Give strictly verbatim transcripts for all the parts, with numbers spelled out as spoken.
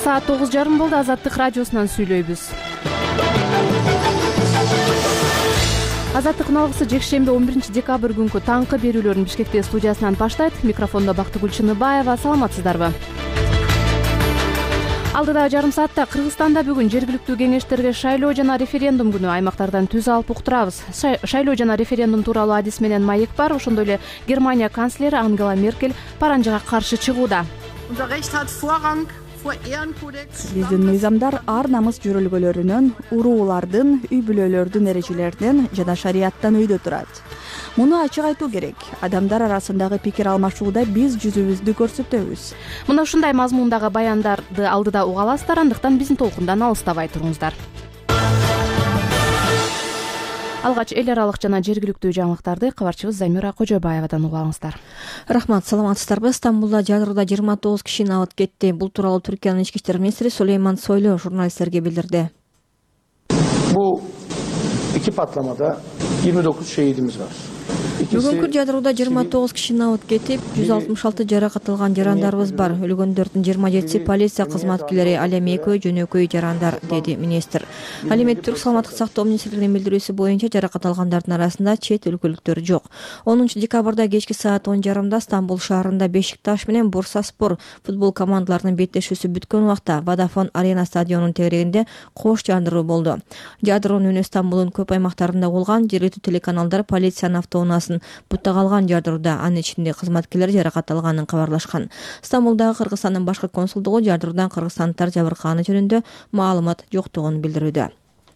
Саат тогуз жарым болду. Азаттык радиосунан сүйлөйбүз. Азаттыктын алгысы жекшемби он биринчи декабрь күнкү таңкы берүүлөрүн Бишкектеги студиясынан баштайт. Микрофондо Бактыгүл Чыныбаева. Саламатсыздарбы? Алдыда жарым саатта Кыргызстанда бүгүн жергиликтүү кеңештерге шайлоо жана референдум күнү аймактардан түз алып уктурабыз. Шайлоо жана референдум тууралуу адис менен маек бар. Ошондой эле Германия канцлери Ангела Меркель паранжыга каршы чыгууда. Биздин мыйзамдар ар намыс жөрөлгөлөрүнөн, уруулардын, үй бүлөлөрдүн эрежелеринен жана шарияттан өйдө турат. Муну ачык айтуу керек. Адамдар арасындагы пикир алмашууда биз жүзүбүздү көрсөтөбүз. Мына ушундай мазмундагы баяндарды алдыда уга аласыздар, андыктан биздин толкундан алыстабай туруңуздар. Алгач эл аралык жана жергиликтүү жаңылыктарды кабарчыбыз Замира Кожобаевадан угаңыздар. Рахмат, саламатсыздарбы? Стамбулда жадырда жыйырма тогуз киши абыт кетти. Бул тууралуу Түркиянын ички иштер министри Сулейман Сойлу журналисттерге билдирди. Bu iki patlamada yirmi dokuz şehidimiz var. Бүгүнкү жадырууда жыйырма тогуз киши абыт кетип, жүз алтымыш алты жаракат алган жарандарыбыз бар. Өлгөндөрдүн жыйырма жетиси полиция кызматкерлери, ал эми экөө жөнөкөй жарандар, деди министр. Ал эми Түрк саламаттык сактоо министрлигинин билдирүүсү боюнча жаракат алгандардын арасында чет өлкөлүктөр жок. онунчу декабрда кечки саат он жарымда Стамбул шаарында Бешикташ менен Бурсаспор футбол командаларынын беттешүүсү бүткөн убакта Vodafone Arena стадионунун тегерегинде кош жандыруу болду. Жадыруунун үнү Стамбулдун көп аймактарында болгон. Жергиликтүү телеканалдар полициянын автоунаасын бутта калган жадырууда анын ичинде кызматкерлер жаракат алганын кабарлашкан. Стамбулдагы Кыргызстандын башкы консулдугу жадыруудан кыргызстандыктар жабыркаганы жөнүндө маалымат жоктугун билдирүүдө.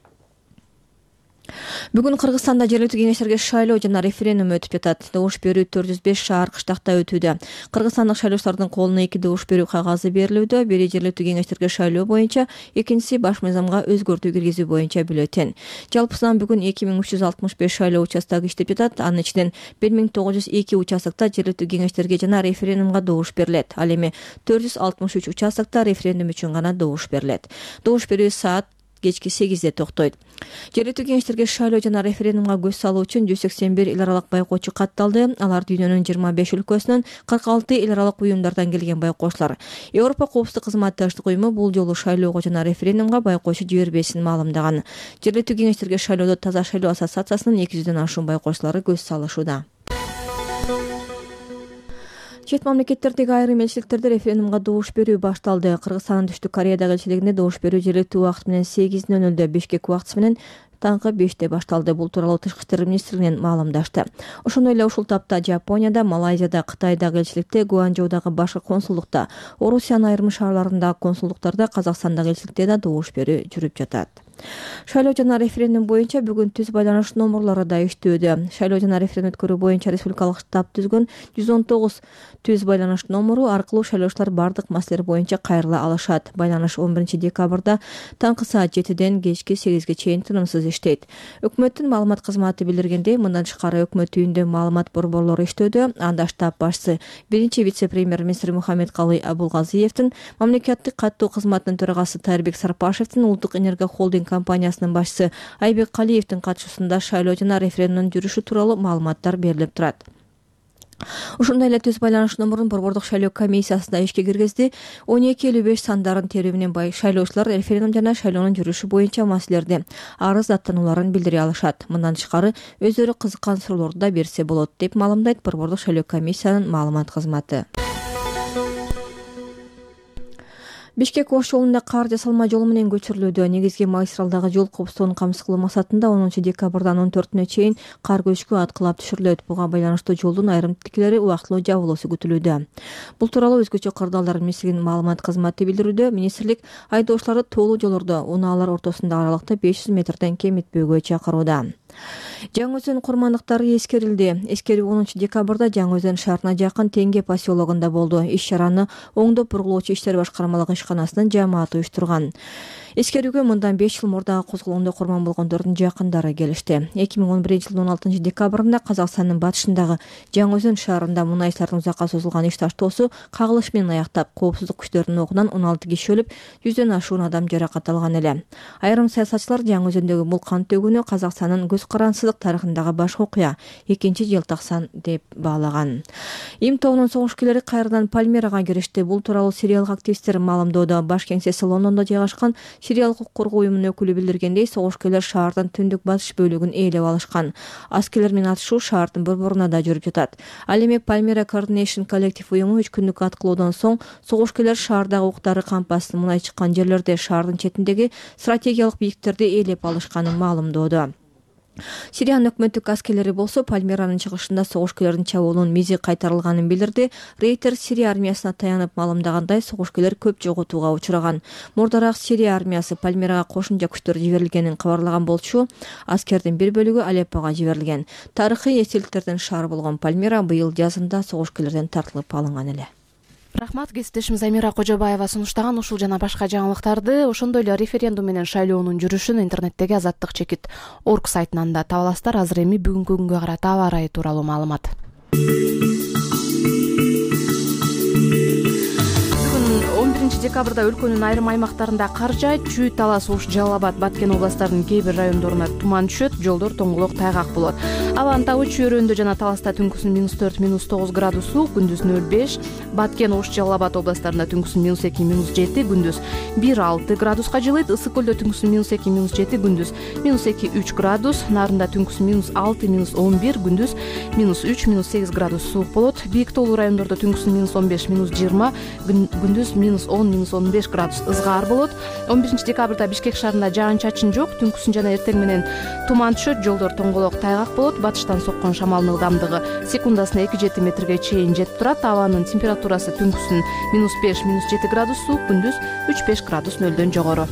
Бүгүн Кыргызстанда жергиликтүү кеңештерге шайлоо жана референдум өтүп жатат. Добуш берүү төрт жүз беш шаар кыштакта өтүүдө. Кыргызстандык шайлоочулардын колуна эки добуш берүү кагазы берилүүдө. Бири жергиликтүү кеңештерге шайлоо боюнча, экинчиси баш мыйзамга өзгөртүү киргизүү боюнча бюллетень. Жалпысынан бүгүн эки миң үч жүз алтымыш беш шайлоо участогу иштеп жатат. Анын ичинен бир миң тогуз жүз эки участокто жергиликтүү кеңештерге жана референдумга добуш берилет. Ал эми төрт жүз алтымыш үч участокто референдум үчүн гана добуш берилет. Добуш берүү саат кечки сегизде токтойт. Жергиликтүү кеңештерге шайлоо жана референдумга көз салуу үчүн жүз сексен бир эл аралык байкоочу катталды. Алар дүйнөнүн жыйырма беш өлкөсүнөн кырк алты эл аралык уюмдардан келген байкоочулар. Европа коопсуздук кызматташтык уюму бул жолу шайлоого жана референдумга байкоочу жибербесин маалымдаган. Жергиликтүү кеңештерге шайлоодо Таза шайлоо ассоциациясынын эки жүздөн ашуун байкоочулары көз салышууда. Чет мамлекеттердеги айрым элчиликтерде референдумга добуш берүү башталды. Кыргызстандын Түштүк Кореядагы элчилигинде добуш берүү жергиликтүү убакыт менен сегиз нөл нөлдө, Бишкек убактысы менен таңкы беште башталды. Бул тууралуу Тышкы иштер министрлигинен маалымдашты. Ошондой эле ушул тапта Жапонияда, Малайзияда, Кытайдагы элчиликте, Гуанчжоудагы башкы консулдукта, Орусиянын айрым шаарларындагы консулдуктарда, Казакстандагы элчиликте да добуш берүү жүрүп жатат. Шайлоо жана референдум боюнча бүгүн түз байланыш номерлору да иштөөдө. Шайлоо жана референдум өткөрүү боюнча республикалык штаб түзгөн жүз он тогуз түз байланыш номеру аркылуу шайлоочулар бардык маселелер боюнча кайрыла алышат. Байланыш он биринчи декабрда таңкы саат жетиден кечки сегизге чейин тынымсыз иштейт. Өкмөттүн маалымат кызматы билдиргендей, мындан тышкары өкмөт үйүндө маалымат борборлору иштөөдө. Анда штаб башчысы биринчи вице-премьер-министр Мухаммедкалый Абулгазиевдин, мамлекеттик каттоо кызматынын төрагасы Тайырбек Сарпашевдин, Улуттук энергия холдинг компаниясынын башчысы Айбек Калиевдин катышуусунда шайлоо жана референдумдун жүрүшү тууралуу маалыматтар берилип турат. Ошондой эле түз байланыш номерун борбордук шайлоо комиссиясы да ишке киргизди. он эки элүү беш сандарын терүү менен бай шайлоочулар референдум жана шайлоонун жүрүшү боюнча маселелерди, арыз даттанууларын билдире алышат. Мындан тышкары өздөрү кызыккан суроолорду да берсе болот, деп маалымдайт борбордук шайлоо комиссиянын маалымат кызматы. Бишкек Ош жолунда кар жасалма жол менен көчүрүлүүдө. Негизги магистралдагы жол коопсуздугун камсыз кылуу максатында онунчу декабрдан он төртүнө чейин кар көчкү аткылап түшүрүлөт. Буга байланыштуу жолдун айрым тикелери убактылуу жабылуусу күтүлүүдө. Бул тууралуу өзгөчө кырдаалдар министрлигинин маалымат кызматы билдирүүдө. Министрлик айдоочуларды тоолуу жолдордо унаалар ортосундагы аралыкта беш жүз метрден кем этпөөгө чакырууда. Жаңы Өзөн курмандыктары эскерилди. Эскерүү онунчу декабрда Жаңы Өзөн шаарына жакын Теңге поселогунда болду. Иш-чараны оңдоп бургулоочу иштер башкармалык ишканасынын жааматы уюштурган. Эскерүүгө мындан беш жыл мурда козголгондо курман болгондордун жакындары келишти. эки миң он биринчи жылдын он алтынчы декабрында Казакстандын батышындагы Жаңы Өзөн шаарында мунайчылардын узакка созулган иш таштоосу кагылыш менен аяктап, коопсуздук күчтөрүнүн окунан он алты киши өлүп, жүздөн ашуун адам жаракат алган эле. Айрым саясатчылар Жаңы Өзөндөгү бул кан төгүүнү Казакстандын көз көз карансыздык тарыхындагы башкы окуя, экинчи желтоқсан деп баалаган. Им тобунун согушкерлери кайрадан Пальмирага киришти. Бул тууралуу сириялык активисттер маалымдоодо. Баш кеңсеси Лондондо жайгашкан сириялык укук коргоо уюмунун өкүлү билдиргендей, согушкерлер шаардын түндүк батыш бөлүгүн ээлеп алышкан. Аскерлер менен атышуу шаардын борборуна да жүрүп жатат. Ал эми Palmyra Coordination Collective уюму үч күндүк аткылоодон соң согушкерлер шаардагы уктары кампасын мунай чыккан жерлерде шаардын четиндеги стратегиялык бийиктерди ээлеп алышканын маалымдоодо. Сириянын өкмөттүк аскерлери болсо Пальмиранын чыгышында согушкерлердин чабуулунун мизи кайтарылганын билдирди. Рейтер Сирия армиясына таянып маалымдагандай, согушкерлер көп жоготууга учураган. Мурдараак Сирия армиясы Пальмирага кошумча күчтөр жиберилгенин кабарлаган болчу. Аскердин бир бөлүгү Алеппого жиберилген. Тарыхый эстеликтердин шаары болгон Пальмира быйыл жазында согушкерлерден тартылып алынган эле. Рахмат, кесиптешим Замира Кожобаева сунуштаган ушул жана башка жаңылыктарды, ошондой эле референдум менен шайлоонун жүрүшүн интернеттеги азаттык чекит точка орг сайтынан да таба аласыздар. Азыр эми бүгүнкү күнгө карата аба ырайы тууралуу маалымат. он биринчи декабрда өлкөнүн айрым аймактарында кар жаайт. Чүй, Талас, Ош, Жалал Абад, Баткен областарынын кээ бир райондоруна туман түшөт, жолдор тоңголок, тайгак болот. Абанын табы Чүй-Өрөндө жана Таласта түнкүсүн минус төрт минус тогуз градус суук, күндүз нөл беш. Баткен, Ош, Жалал Абад областарында түнкүсүн минус эки минус жети, күндүз бир алты градуска жылыйт. Ысык көлдө түнкүсүн минус эки минус жети, күндүз минус эки үч градус. Нарында түнкүсүн минус алты минус он бир, күндүз минус үч минус сегиз градус суук болот. Бийик тоолуу райондордо түнкүсүн минус он беш минус жыйырма, күндүз минус он минус он беш градус ызгаар болот. он биринчи декабрда Бишкек шаарында жаан чачын жок. Түнкүсүн жана эртең менен туман түшөт, жолдор тоңголок, тайгак болот. Батыштан соккон шамалдын ылдамдыгы секундасына эки жети метрге чейин жетип турат. Абанын температурасы түнкүсүн минус беш минус жети градус суук, күндүз үч беш градус нөлдөн жогору.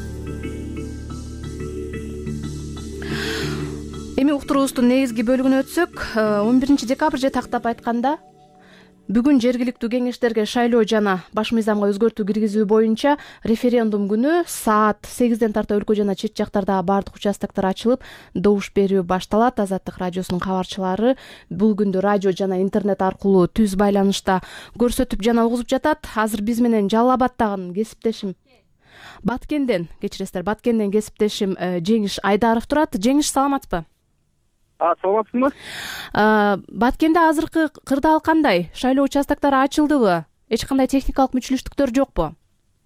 Эми уктуруубуздун негизги бөлүгүнө өтсөк, он биринчи декабрь же тактап айтканда бүгүн жергиликтүү кеңештерге шайлоо жана баш мыйзамга өзгөртүү киргизүү боюнча референдум күнү саат сегизден тарта өлкө жана чет жактардагы баардык участоктор ачылып, добуш берүү башталат. Азаттык радиосунун кабарчылары бул күндү радио жана интернет аркылуу түз байланышта көрсөтүп жана угузуп жатат. Азыр биз менен Жалал Абадтагы кесиптешим Баткенден, кечиресиздер, Баткенден кесиптешим Жеңиш Айдаров турат. Жеңиш, саламатсызбы? Саламатсызбы? Баткенде азыркы кырдаал кандай? Шайлоо участоктору ачылдыбы? Эч кандай техникалык мүчүлүштүктөр жокпу?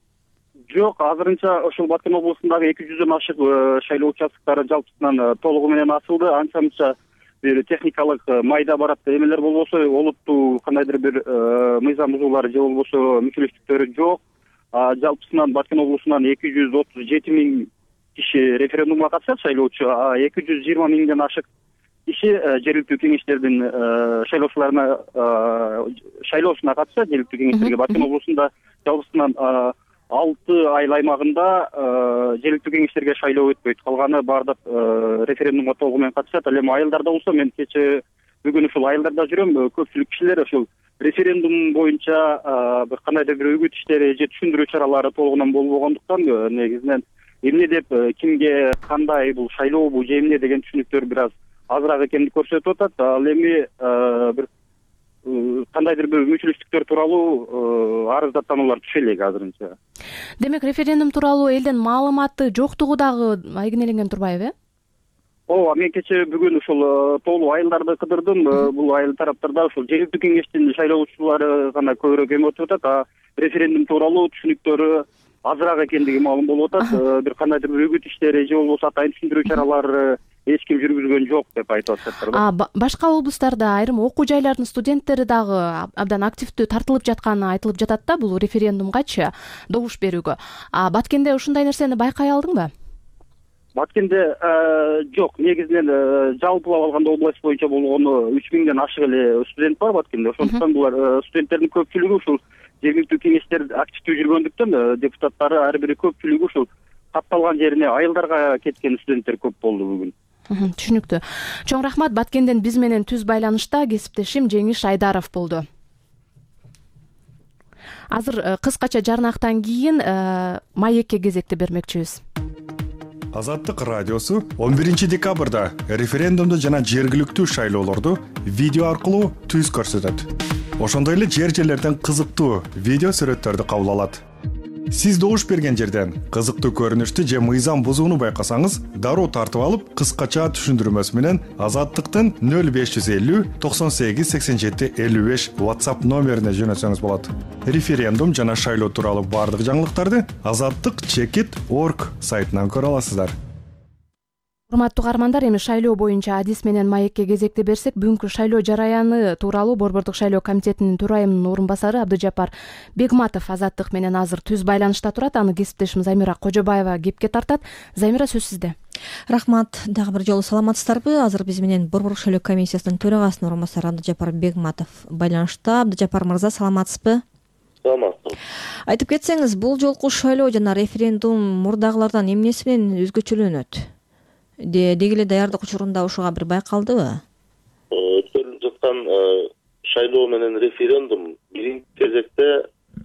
Жок, азырынча ошол Баткен облусундагы эки жүздөн ашык шайлоо участоктору жалпысынан толугу менен ачылды. Анча-мынча бир техникалык майда барат эмелер болбосо, олуттуу кандайдыр бир мыйзам бузуулары же болбосо мүчүлүштүктөрү жок. Жалпысынан Баткен облусунан эки жүз отуз жети миң киши референдумга катышат, шайлоочу, эки жүз жыйырма миңден ашык киши жергиликтүү кеңештердин шайлоочуларына шайлоосуна катышат. Жергиликтүү кеңештерге Баткен облусунда жалпысынан алты айыл аймагында жергиликтүү кеңештерге шайлоо өтпөйт. Калганы баардык референдумга толугу менен катышат. Ал эми айылдарда болсо, мен кечээ бүгүн ушул айылдарда жүрөм. Көпчүлүк кишилер ушул референдум боюнча бир кандайдыр бир үгүт иштери же түшүндүрүү чаралары толугунан болбогондуктан негизинен эмне деп, кимге кандай, бул шайлообу же эмне деген түшүнүктөр бир аз азыраак экенин көрсөтүп атат. Ал эми бир кандайдыр бир мүчүлүштүктөр тууралуу арыздаттануулар түшө элек азырынча. Демек, референдум тууралуу элдин маалыматы жоктугу дагы айгинеленген турбайбы? Ооба, мен кечээ бүгүн ушул тоолуу айылдарды кыдырдым. Бул айыл тараптарда ушул жергиликтүү кеңештин шайлоочулары гана көбүрөөк эме өтүп атат. Референдум тууралуу түшүнүктөрү азыраак экендиги маалым болуп атат. Бир кандайдыр бир үгүт иштери же болбосо атайын түшүндүрүү чаралары эч ким жүргүзгөн жок деп айтып атышат. А башка облустарда айрым окуу жайлардын студенттери дагы абдан активдүү тартылып жатканы айтылып жатат да, бул референдумгачы добуш берүүгө. А Баткенде ушундай нерсени байкай алдыңбы? Баткенде жок, негизинен жалпылап алганда область боюнча болгону үч миңден ашык эле студент бар Баткенде. Ошондуктан булар студенттердин көпчүлүгү ушул жергиликтүү кеңештер активдүү жүргөндүктөн депутаттары ар бири көпчүлүгү ушул катталган жерине айылдарга кеткен студенттер көп болду бүгүн. Түшүнүктүү. Чоң рахмат. Баткенден биз менен түз байланышта кесиптешим Жеңиш Айдаров болду. Азыр кыскача жарнактан кийин маекке кезекти бермекчибиз. Азаттык радиосу он биринчи декабрда референдумду жана жергиликтүү шайлоолорду видео аркылуу түз көрсөтөт. Ошондой эле жер жерлерден кызыктуу видео сүрөттөрдү кабыл алат. Сиз добуш берген жерден кызыктуу көрүнүштү же мыйзам бузууну байкасаңыз, дароо тартып алып, кыскача түшүндүрмөсү менен Азаттыктын нөл беш жүз элүү токсон сегиз сексен жети элүү беш WhatsApp номерине жөнөтсөңүз болот. Референдум жана шайлоо тууралуу бардык жаңылыктарды азаттык чекит точка орг сайтынан көрө аласыздар. Урматтуу каармандар, эми шайлоо боюнча адис менен маекке кезекти берсек, бүгүнкү шайлоо жараяны тууралуу Борбордук шайлоо комитетинин төрайымынын орун басары Абдыжапар Бегматов Азаттык менен азыр түз байланышта турат. Аны кесиптешим Замира Кожобаева кепке тартат. Замира, сөз сизде. Рахмат. Дагы бир жолу саламатсыздарбы? Азыр биз менен Борбордук шайлоо комиссиясынын төрагасынын орун басары Абдыжапар Бегматов байланышта. Абдыжапар мырза, саламатсызбы? Саламатсыз. Айтып кетсеңиз, бул жолку шайлоо жана референдум мурдагылардан эмнеси менен өзгөчөлөнөт? Деги эле даярдык учурунда ушуга бир байкалдыбы? Өткөрүлүп жаткан шайлоо менен референдум биринчи кезекте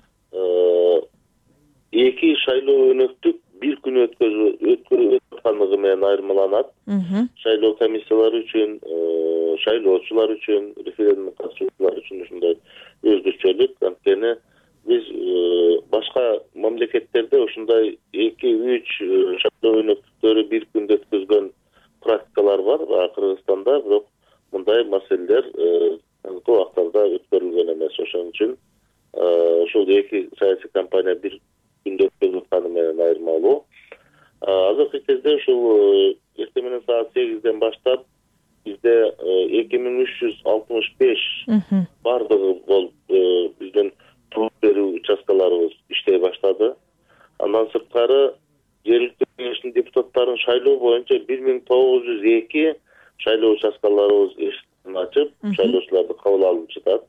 эки шайлоо өнөктүк бир күн өткөрүлүп жаткандыгы менен айырмаланат. Шайлоо комиссиялары үчүн, шайлоочулар үчүн, референдумга катышуучулар үчүн ушундай өзгөчөлүк. Анткени биз башка мамлекеттерде ушундай эки үч шайлоо өнөктүктөрү бир күндө өткөзгөн практикалар бар Кыргызстанда, бирок мындай маселелер соңку убактарда өткөрүлгөн эмес. Ошон үчүн ушул эки саясий компания бир күндө өткөзүп атканы менен айырмалуу. Азыркы кезде ушул эртең менен саат сегизден баштап бизде эки миң үч жүз алтымыш беш бардыгы болуп биздин топ берүү участкаларыбыз иштей баштады. Андан сырткары жергиликтүү кеңештин депутаттарын шайлоо боюнча бир миң тогуз жүз эки шайлоо участкаларыбыз эшикин ачып, шайлоочуларды кабыл алып жатат.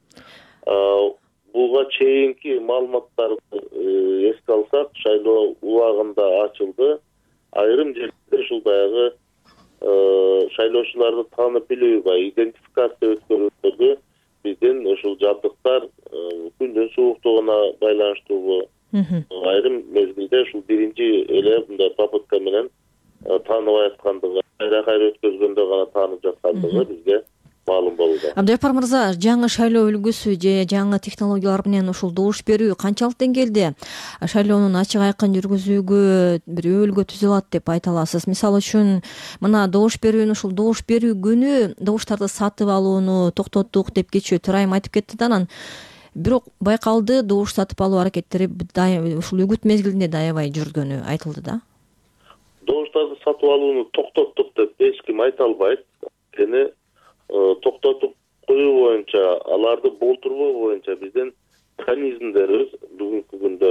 Буга чейинки маалыматтарды эске алсак, шайлоо убагында ачылды. Айрым жерлерде ушул баягы шайлоочуларды таанып билүүгө, идентификация өткөрүүгө биздин ушул жабдыктар күндүн сууктугуна байланыштуу айрым мезгилде ушул биринчи эле мындай попытка менен тааныбай аткандыгы, кайра кайра өткөзгөндө гана таанып жаткандыгы бизге маалым болду. Абдыжапар мырза, жаңы шайлоо үлгүсү же жаңы технологиялар менен ушул добуш берүү канчалык деңгээлде шайлоонун ачык айкын жүргүзүүгө бир өбөлгө түзө алат деп айта аласыз? Мисалы үчүн, мына добуш берүүнү ушул добуш берүү күнү добуштарды сатып алууну токтоттук деп кечээ төрайым айтып кетти да, анан бирок байкалды добуш сатып алуу аракеттери ушул үгүт мезгилинде да аябай жүргөнү айтылды да. Добуштарды сатып алууну токтоттук деп эч ким айта албайт. Анткени токтотуп коюу боюнча, аларды болтурбоо боюнча биздин механизмдерибиз бүгүнкү күндө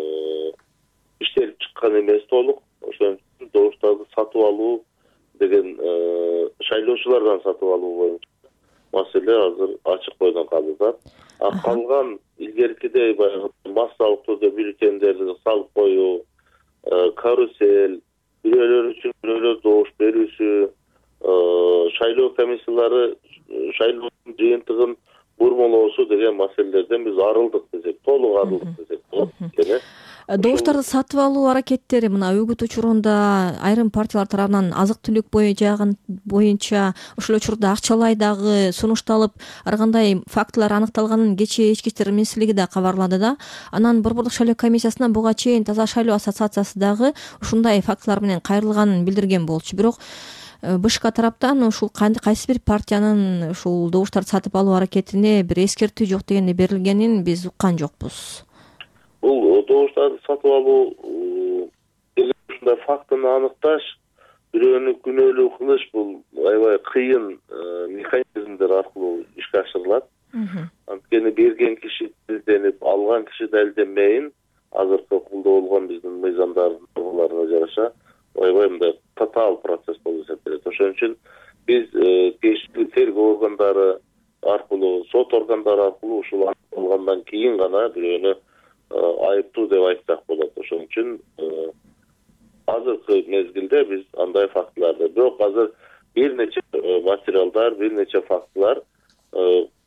иштелип чыккан эмес толук. Ошон үчүн добуштарды сатып алуу деген шайлоочулардан сатып алуу боюнча маселе азыр ачык бойдон калып. А калган илгеркидей баягы массалык түрдө бюллетендерди салып коюу, карусель, бирөөлөр үчүн бирөөлөр добуш берүүсү, шайлоо комиссиялары шайлоонун жыйынтыгын бурмалоосу деген маселелерден биз арылдык десек, толук арылдык десек болот. Добуштарды сатып алуу аракеттери мына үгүт учурунда айрым партиялар тарабынан азык түлүк боюнча ушул учурда акчалай дагы сунушталып, ар кандай фактылар аныкталганын кечээ ички иштер министрлиги да кабарлады да. Анан Борбордук шайлоо комиссиясынан буга чейин Таза шайлоо ассоциациясы дагы ушундай фактылар менен кайрылганын билдирген болчу. Бирок БШК тараптан ушул кайсы бир партиянын ушул добуштарды сатып алуу аракетине бир эскертүү жок дегенде берилгенин биз уккан жокпуз. Бул добуштарды сатып алуу ушундай фактыны аныкташ, бирөөнү күнөөлүү кылыш бул аябай кыйын механизмдер аркылуу ишке ашырылат. Анткени берген киши далилденип, алган киши далилденбейин, азыркы колдо болгон биздин мыйзамдардын жараша аябай мындай татаал процесс болуп эсептелет. Ошон үчүн биз тергөө органдары аркылуу, сот органдары аркылуу ушул болгондон кийин гана бирөөнү айыптуу деп айтсак болот. Ошон үчүн азыркы мезгилде биз андай фактыларды, бирок азыр бир нече материалдар, бир нече фактылар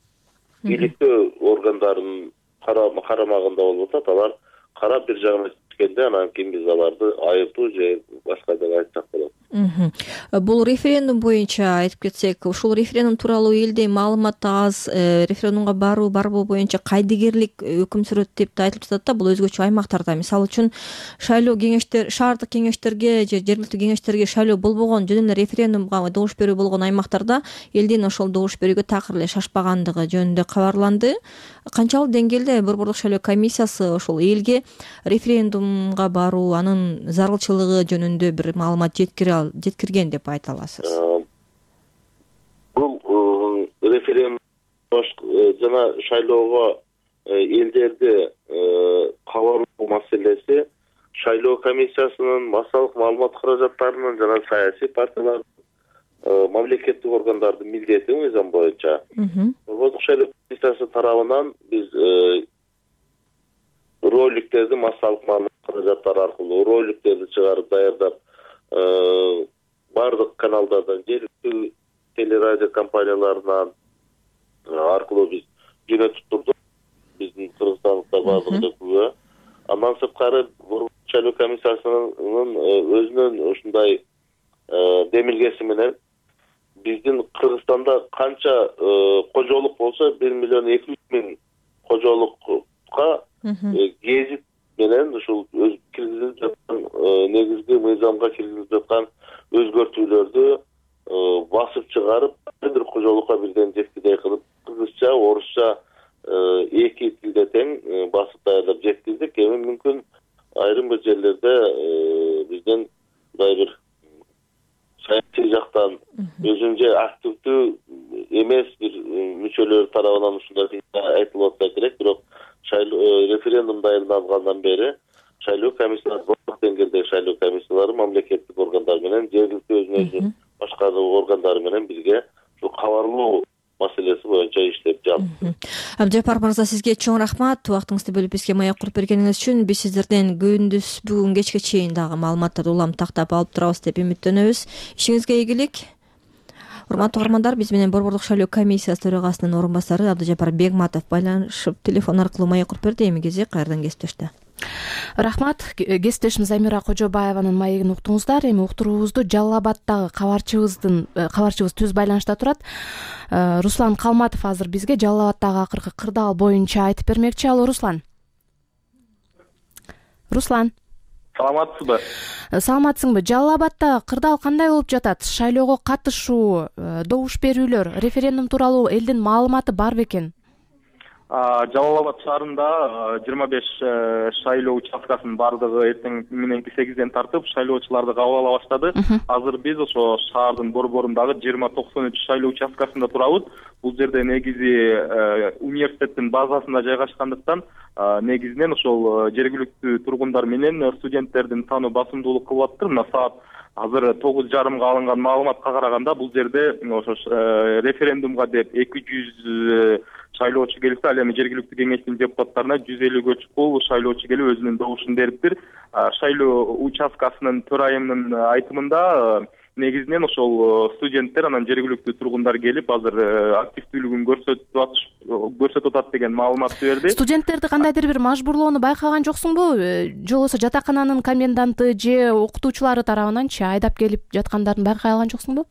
бийликтөө органдарынын карамагында болуп атат. Алар карап бир жагына түшкөндө анан кийин биз аларды айыртуу же башка деп айтсак болот. Бул референдум боюнча айтып кетсек, ушул референдум тууралуу элде маалымат аз, референдумга баруу барбоо боюнча кайдыгерлик өкүм сүрөт деп да айтылып жатат да, бул өзгөчө аймактарда. Мисалы үчүн шайлоо кеңештер, шаардык кеңештерге же жергиликтүү кеңештерге шайлоо болбогон, жөн эле референдумга добуш берүү болгон аймактарда элдин ошол добуш берүүгө такыр эле шашпагандыгы жөнүндө кабарланды. Канчалык деңгээлде Борбордук шайлоо комиссиясы ошол элге референдумга баруу, анын зарылчылыгы жөнүндө бир маалымат жеткире жеткирген деп айта аласыз? Бул референдум жана шайлоого элдерди кабарлоо маселеси шайлоо комиссиясынын массалык маалымат каражаттарынын жана саясий партиялардын мамлекеттик органдардын милдети мыйзам боюнча. Борбордук шайлоо комиссиясы тарабынан биз роликтерди массалык маалымат каражаттары аркылуу роликтерди чыгарып даярдап бардык каналдардан, жергиликтүү телерадио компанияларынан аркылуу биз жөнөтүп турдук. Биздин кыргызстандыктар бардыгы күбө. Андан сырткары Борбордук шайлоо комиссиясынын өзүнүн ушундай демилгеси менен биздин Кыргызстанда канча кожолук болсо бир миллион эки жүз миң кожолукка гезит менен ушул өз киргизилип жаткан негизги мыйзамга киргизилип жаткан өзгөртүүлөрдү басып чыгарып ар бир кожолукка бирден жеткидей кылып кыргызча, орусча эки тилде тең басып даярдап жеткиздик. Эми мүмкүн айрым бир жерлерде бизден мындай бир саясий жактан өзүнчө активдүү эмес бир мүчөлөр тарабынан ушундай айтылып атса керек, бирок шайлоо референдум дайындалгандан бери шайлоо комиссиялары, барлык деңгээлдеги шайлоо комиссиялары мамлекеттик органдар менен, жергиликтүү өзүнүн өзү башкаруу органдары менен бирге ушул кабарлоо маселеси боюнча иштеп жатат. Абдыжапар мырза, сизге чоң рахмат. Убактыңызды бөлүп бизге маек куруп бергениңиз үчүн. Биз сиздерден күндүз бүгүн кечке чейин дагы маалыматтарды улам тактап алып турабыз деп үмүттөнөбүз. Ишиңизге ийгилик. Урматтуу угармандар, биз менен Борбордук шайлоо комиссиясы төрагасынын орун басары Абдыжапар Бегматов байланышып телефон аркылуу маек куруп берди. Эми кези кайрадан кесиптешти. Рахмат. Кесиптешим Замира Кожобаеванын маегин уктуңуздар. Эми уктуруубузду Жалал Абаддагы кабарчыбыздын кабарчыбыз түз байланышта турат. Руслан Калматов азыр бизге Жалал Абаддагы акыркы кырдаал боюнча айтып бермекчи. Алло, Руслан. Руслан. Саламатсызбы? Саламатсыңбы? Жалал Абадда кырдаал кандай болуп жатат? Шайлоого катышуу, добуш берүүлөр, референдум тууралуу элдин маалыматы бар бекен? Жалал Абад шаарында жыйырма беш шайлоо участкасынын бардыгы эртең мененки сегизден тартып шайлоочуларды кабыл ала баштады. Азыр биз ошо шаардын борборундагы жыйырма токсон үч шайлоо участкасында турабыз. Бул жерде негизи университеттин базасында жайгашкандыктан негизинен ошол жергиликтүү тургундар менен студенттердин саны басымдуулук кылып атты. Мына саат азыр тогуз жарымга алынган маалыматка караганда бул жерде ошо референдумга деп эки жүз шайлоочу келсе, ал эми жергиликтүү кеңештин депутаттарына жүз элүүгө чукул шайлоочу келип өзүнүн добушун бериптир. Шайлоо участкасынын төрайымынын айтымында негизинен ошол студенттер анан жергиликтүү тургундар келип азыр активдүүлүгүн көрсөтүп атат деген маалыматты берди. Студенттерди кандайдыр бир мажбурлоону байкаган жоксуңбу? Же болбосо жатакананын коменданты же окутуучулары тарабынанчы айдап келип жаткандарын байкай алган жоксуңбу?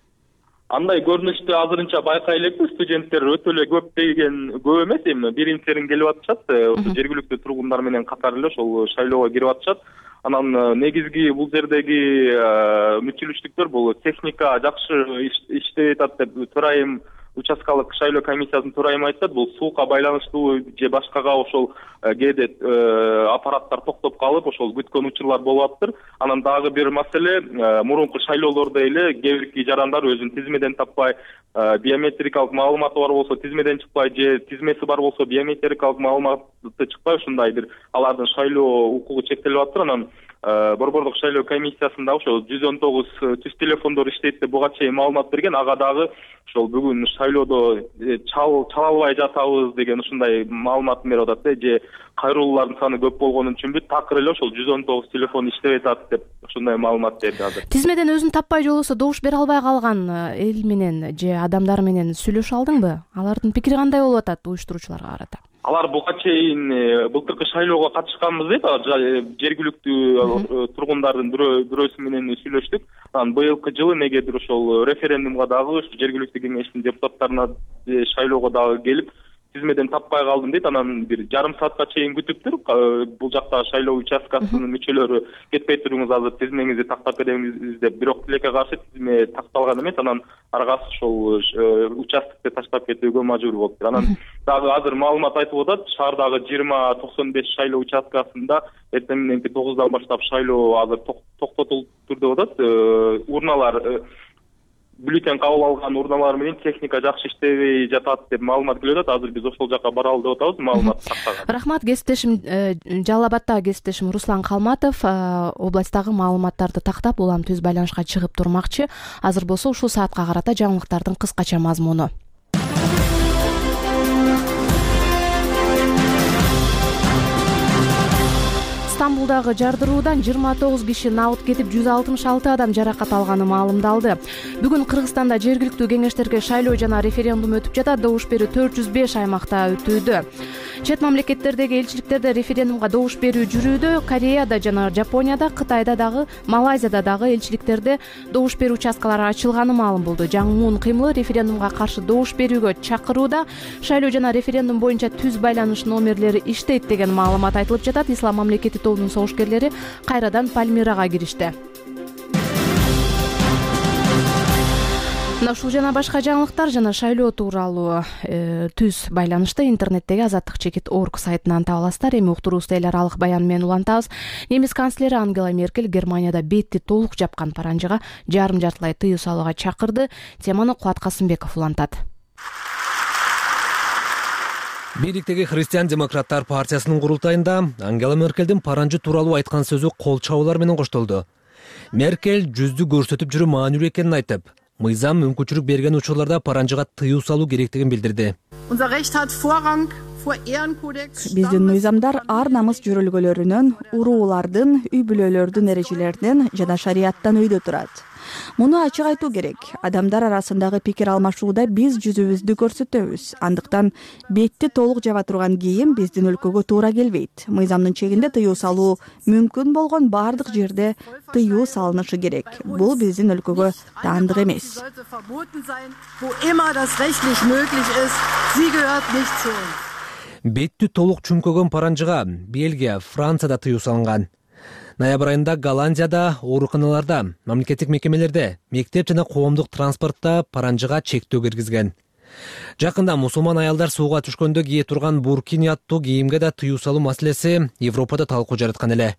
Андай көрүнүштү азырынча байкай элекпи. Студенттер өтө эле көп деген көп эмес, эми бирин серин келип атышат. Ошо жергиликтүү тургундар менен катар эле ошол шайлоого кирип атышат. Анан негизги бул жердеги мүчүлүштүктөр бул техника жакшы иштеп атат деп төрайым участкалык шайлоо комиссиясынын төрайымы айтат. Бул суука байланыштуу же башкага ошол кээде аппараттар токтоп калып, ошол күткөн учурлар болуп атыптыр. Анан дагы бир маселе, мурунку шайлоолордо эле кээ бирки жарандар өзүнүн тизмеден таппай, биометрикалык маалыматы бар болсо тизмеден чыкпай, же тизмеси бар болсо биометрикалык маалыматы чыкпай, ушундай бир алардын шайлоо укугу чектелип атыптыр. Анан Борбордук шайлоо комиссиясында ошол жүз он тогуз түз телефондор иштейт деп буга чейин маалымат берген. Ага дагы ошол бүгүн шайлоодо чал чала албай жатабыз деген ушундай маалымат берип атат. Же кайрылуулардын саны көп болгон үчүнбү такыр эле ошол жүз он тогуз телефон иштебей атат деп ушундай маалымат берди азыр. Тизмеден өзүн таппай же болбосо добуш бере албай калган эл менен же адамдар менен сүйлөшө алдыңбы? Алардын пикири кандай болуп атат уюштуруучуларга карата? алар буга чейин былтыркы шайлоого катышканбыз дейт, жергиликтүү тургундардын бирөөсү менен сүйлөштүк. Анан быйылкы жылы негедир ошол референдумга дагы жергиликтүү кеңештин депутаттарына шайлоого дагы келип тизмеден таппай калдым дейт. Анан бир жарым саатка чейин күтүптүр. Бул жакта шайлоо участкасынын мүчөлөрү кетпей туруңуз, азыр тизмеңизди тактап беребиз деп, бирок тилекке каршы тизме такталган эмес. Анан аргасы ошол участкти таштап кетүүгө мажбур болуптур. Анан дагы азыр маалымат айтып атат, шаардагы жыйырма токсон беш шайлоо участкасында эртең мененки тогуздан баштап шайлоо азыр токтотулуптур деп атат. Урналар бюллетень кабыл алган урналар менен техника жакшы иштебей жатат деп маалымат келип атат. Азыр биз ошол жака баралы деп атабыз, маалымат тактаган. Рахмат, кесиптешим, Жалал Абадтагы кесиптешим Руслан Калматов областтагы маалыматтарды тактап улам түз байланышка чыгып турмакчы. Азыр болсо ушул саатка карата жаңылыктардын кыскача мазмуну. Стамбулдагы жардыруудан жыйырма тогуз киши набыт кетип, жүз алтымыш алты адам жаракат алганы маалымдалды. Бүгүн Кыргызстанда жергиликтүү кеңештерге шайлоо жана референдум өтүп жатат. Добуш берүү төрт жүз беш аймакта өтүүдө. Чет мамлекеттердеги элчиликтерде референдумга добуш берүү жүрүүдө. Кореяда жана Жапонияда, Кытайда дагы, Малайзияда дагы элчиликтерде добуш берүү участкалары ачылганы маалым болду. Жаңуун кыймылы референдумга каршы добуш берүүгө чакырууда. Шайлоо жана референдум боюнча түз байланыш номерлери иштейт деген маалымат айтылып жатат. Ислам мамлекети тобунун согушкерлери кайрадан Пальмирага киришти. Ушул жана башка жаңылыктар жана шайлоо тууралуу түз байланышты интернеттеги азаттык чекит орг сайтынан таба аласыздар. Эми уктуруубузду эл аралык баян менен улантабыз. Немис канцлери Ангела Меркель Германияда бетти толук жапкан паранжыга жарым жартылай тыюу салууга чакырды. Теманы Кубат Касымбеков улантат. Бийликтеги Христиан демократтар партиясынын курултайында Ангела Меркелдин паранжы тууралуу айткан сөзү кол чабуулар менен коштолду. Меркель жүздү көрсөтүп жүрүү маанилүү экенин айтып, мыйзам мүмкүнчүлүк берген учурларда паранжыга тыюу салуу керектигин билдирди. Биздин мыйзамдар ар намыс жөрөлгөлөрүнөн, уруулардын, үй бүлөлөрдүн эрежелеринен жана шарияттан өйдө турат. Муну ачык айтуу керек. Адамдар арасындагы пикир алмашууда биз жүзүбүздү көрсөтөбүз. Андыктан бетти толук жаба турган кийим биздин өлкөгө туура келбейт. Мыйзамдын чегинде тыюу салуу мүмкүн болгон бардык жерде тыюу салынышы керек. Бул биздин өлкөгө таандык эмес. Бетти толук чүңкөгөн паранжыга Бельгия, Францияда тыюу салынган. Ноябрь айында Голландияда, ооруканаларда, мамлекеттик мекемелерде, мектеп жана коомдук транспортта паранжыга чектөө киргизген. Жакында мусулман аялдар сууга түшкөндө кие турган буркини аттуу кийимге да тыюу салуу маселеси Европада талкуу жараткан эле.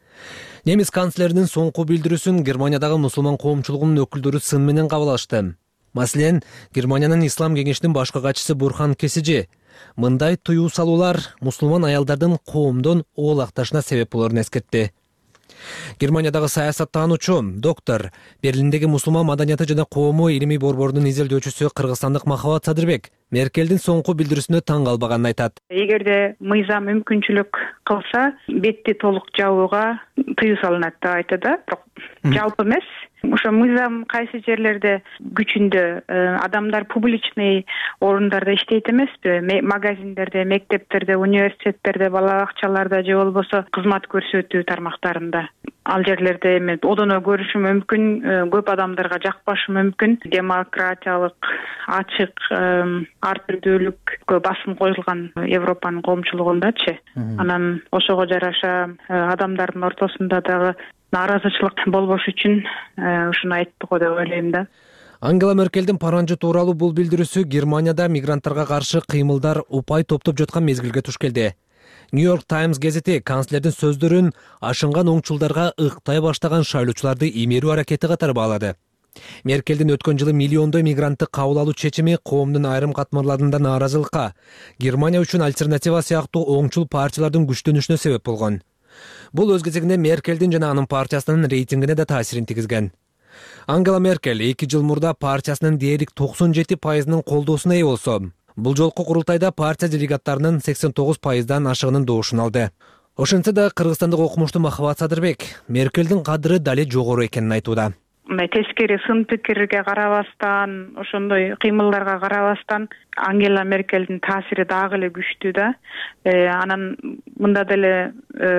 Немис канцлеринин соңку билдирүүсүн Германиядагы мусулман коомчулугунун өкүлдөрү сын менен кабыл алышты. Маселен, Германиянын ислам кеңешинин башкы катчысы Бурхан Кесижи мындай тыюу салуулар мусулман аялдардын коомдон оолакташына себеп болорун эскертти. Германиядагы саясаттануучу доктор, Берлиндеги мусулман маданияты жана коому илимий борборунун изилдөөчүсү кыргызстандык Махабат Садырбек Меркелдин соңку билдирүүсүнө таң калбаганын айтат. Эгерде мыйзам мүмкүнчүлүк кылса, бетти толук жабууга тыюу салынат деп айтат да, бирок жалпы эмес. Ошо мыйзам кайсы жерлерде күчүндө, адамдар публичный орундарда иштейт эмеспи? Магазиндерде, мектептерде, университеттерде, бала бакчаларда же болбосо кызмат көрсөтүү тармактарында. Ал жерлерде эми одоно көрүшү мүмкүн, көп адамдарга жакпашы мүмкүн. Демократиялык, ачык, ар түрдүүлүккө басым коюлган Европанын коомчулугундачы. Анан ошого жараша адамдардын ортосунда дагы нааразычылык болбош үчүн ушуну айттык деп ойлойм да. Ангела Меркелдин паранжы тууралуу бул билдирүүсү Германияда мигранттарга каршы кыймылдар упай топтоп жаткан мезгилге туш келди. Нью-Йорк Таймс гезити канцлердин сөздөрүн ашынган оңчулдарга ыктай баштаган шайлоочуларды имерүү аракети катары баалады. Меркелдин өткөн жылы миллиондой мигрантты кабыл алуу чечими коомдун айрым катмарларында нааразылыкка, Германия үчүн альтернатива сыяктуу оңчул партиялардын күчтөнүшүнө себеп болгон. Бул өз кезегинде Меркелдин жана анын партиясынын рейтингине да таасирин тийгизген. Ангела Меркель эки жыл мурда партиясынын дээрлик токсон жети пайызынын колдоосуна ээ болсо, бул жолку курултайда партия делегаттарынын сексен тогуз пайыздан ашыгынын доошун алды. Ошентсе да кыргызстандык окумуштуу Махабат Садырбек Меркелдин кадыры дале жогору экенин айтууда. мындай тескери сын пикирге карабастан, ошондой кыймылдарга карабастан Ангела Меркельдин таасири дагы эле күчтүү да. Анан мында деле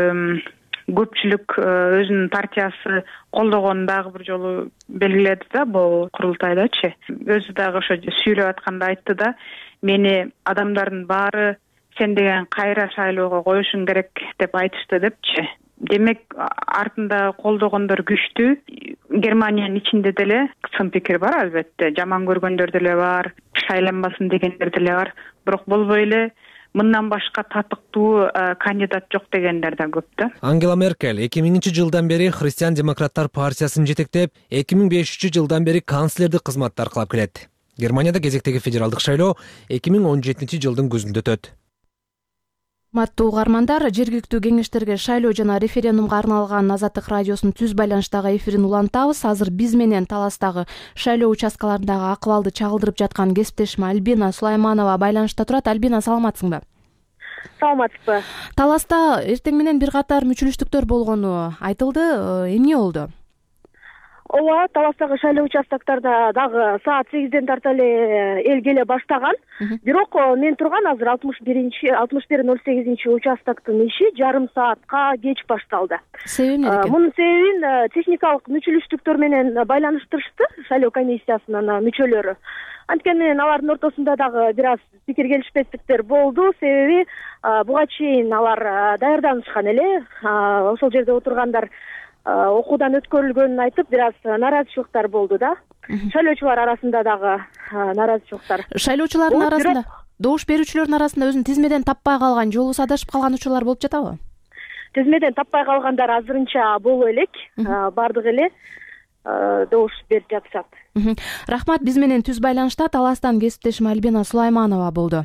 көпчүлүк өзүнүн партиясы колдогонун дагы бир жолу белгиледи да бул курултайдачы. Өзү дагы ошо сүйлөп атканда айтты да, мени адамдардын баары сен деген кайра шайлоого коюшуң керек деп айтышты депчи. Демек артында колдогондор күчтүү. Германиянын ичинде деле сын пикир бар албетте. Жаман көргөндөр деле бар, шайланбасын дегендер деле бар. Бирок болбой эле мындан башка татыктуу кандидат жок дегендер да көп да. Ангела Меркель эки миңинчи жылдан бери Христиан демократтар партиясын жетектеп, эки миң бешинчи жылдан бери канцлердик кызматты аркылап келет. Германияда кезектеги федералдык шайлоо эки миң он жетинчи жылдын күзүндө өтөт. Урматтуу угармандар, жергиликтүү кеңештерге шайлоо жана референдумга арналган Азаттык радиосунун түз байланыштагы эфирин улантабыз. Азыр биз менен Таластагы шайлоо участкаларындагы акыбалды чагылдырып жаткан кесиптешим Альбина Сулайманова байланышта турат. Альбина, саламатсыңбы? Саламатсызбы. Таласта эртең менен бир катар мүчүлүштүктөр болгону айтылды. Эмне болду? Ооба, Таластагы шайлоо участоктарда дагы саат сегизден тарта эле эл келе баштаган. Бирок мен турган азыр алтымыш биринчи алтымыш бир ноль сегизинчи участоктун иши жарым саатка кеч башталды. Себеби эмне экен? Мунун себебин техникалык мүчүлүштүктөр менен байланыштырышты шайлоо комиссиясынын мүчөлөрү. Анткени алардын ортосунда дагы бир аз пикир келишпестиктер болду. Себеби буга чейин алар даярданышкан эле. Ошол жерде отургандар окуудан өткөрүлгөнүн айтып, бир аз нааразычылыктар болду да. Шайлоочулар арасында дагы нааразычылыктар. Шайлоочулардын арасында, добуш берүүчүлөрдүн арасында өзүн тизмеден таппай калган, жолубуз адашып калган учурлар болуп жатабы? Тизмеден таппай калгандар азырынча боло элек. Бардыгы эле добуш берип жатышат. Рахмат, биз менен түз байланышта Таластан кесиптешим Альбина Сулайманова болду.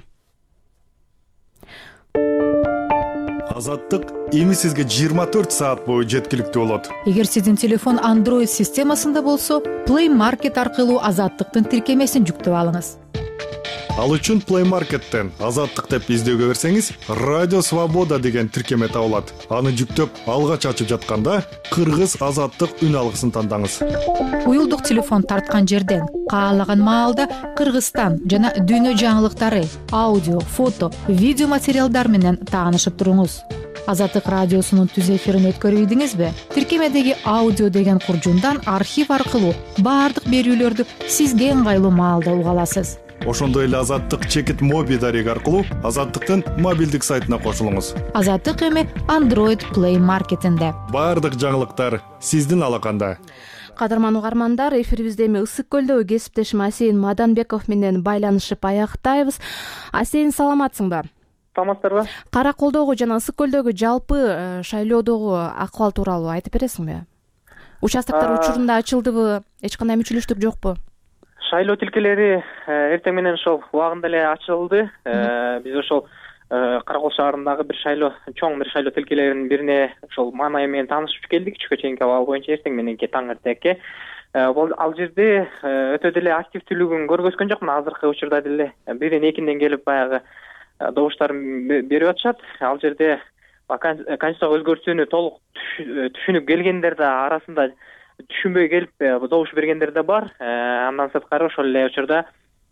Азаттык эми сизге жыйырма төрт саат бою жеткиликтүү болот. Эгер сиздин телефон Android системасында болсо, Play Market аркылуу Азаттыктын тиркемесин жүктөп алыңыз. Ал үчүн Play Market'тен Азаттык деп издөөгө берсеңиз, Радио Свобода деген тиркеме табылат. Аны жүктөп, алгач ачып жатканда Кыргыз Азаттык үн алгысын тандаңыз. Уюлдук телефон тарткан жерден каалаган маалда Кыргызстан жана дүйнө жаңылыктары, аудио, фото, видео материалдар менен таанышып туруңуз. Азаттык радиосунун түз эфирин өткөрүп ийдиңизби? Тиркемедеги аудио деген куржундан архив аркылуу баардык берүүлөрдү сизге ыңгайлуу маалда уга аласыз. Ошондой эле Азаттык чекит моби дареги аркылуу Азаттыктын мобилдик сайтына кошулуңуз. Азаттык эми Android Play Market'инде. Баардык жаңылыктар сиздин алаканда. Кадырман угармандар, эфирибизде эми Ысык көлдөгү кесиптешим Асейин Маданбеков менен байланышып аяктайбыз. Асейин, саламатсыңбы? Саламатсыздарбы? Кара колдогу жана Ысык көлдөгү жалпы шайлоодогу акыбал тууралуу айтып бересиңби? Участоктор учурунда ачылдыбы? Эч кандай мүчүлүштүк жокпу? Шайлоо тилкелери эртең менен ошол убагында эле ачылды. Биз ошол Каракол шаарындагы бир шайлоо, чоң бир шайлоо тилкелеринин бирине ошол маанайы менен таанышып келдик. Түшкө чейинки абал боюнча эртең мененки таң эртекке. Ал жерде өтө деле активдүүлүгүн көргөзгөн жокмун. Азыркы учурда деле бирден экинден келип баягы добуштарын берип атышат. Ал жерде конституцияга өзгөртүүнү толук түшүнүп келгендер да арасында түшүнбөй келип добуш бергендер да бар. Андан сырткары ошол эле учурда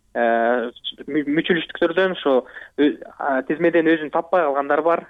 мүчүлүштүктөрдөн ошо тизмеден өзүн таппай калгандар бар.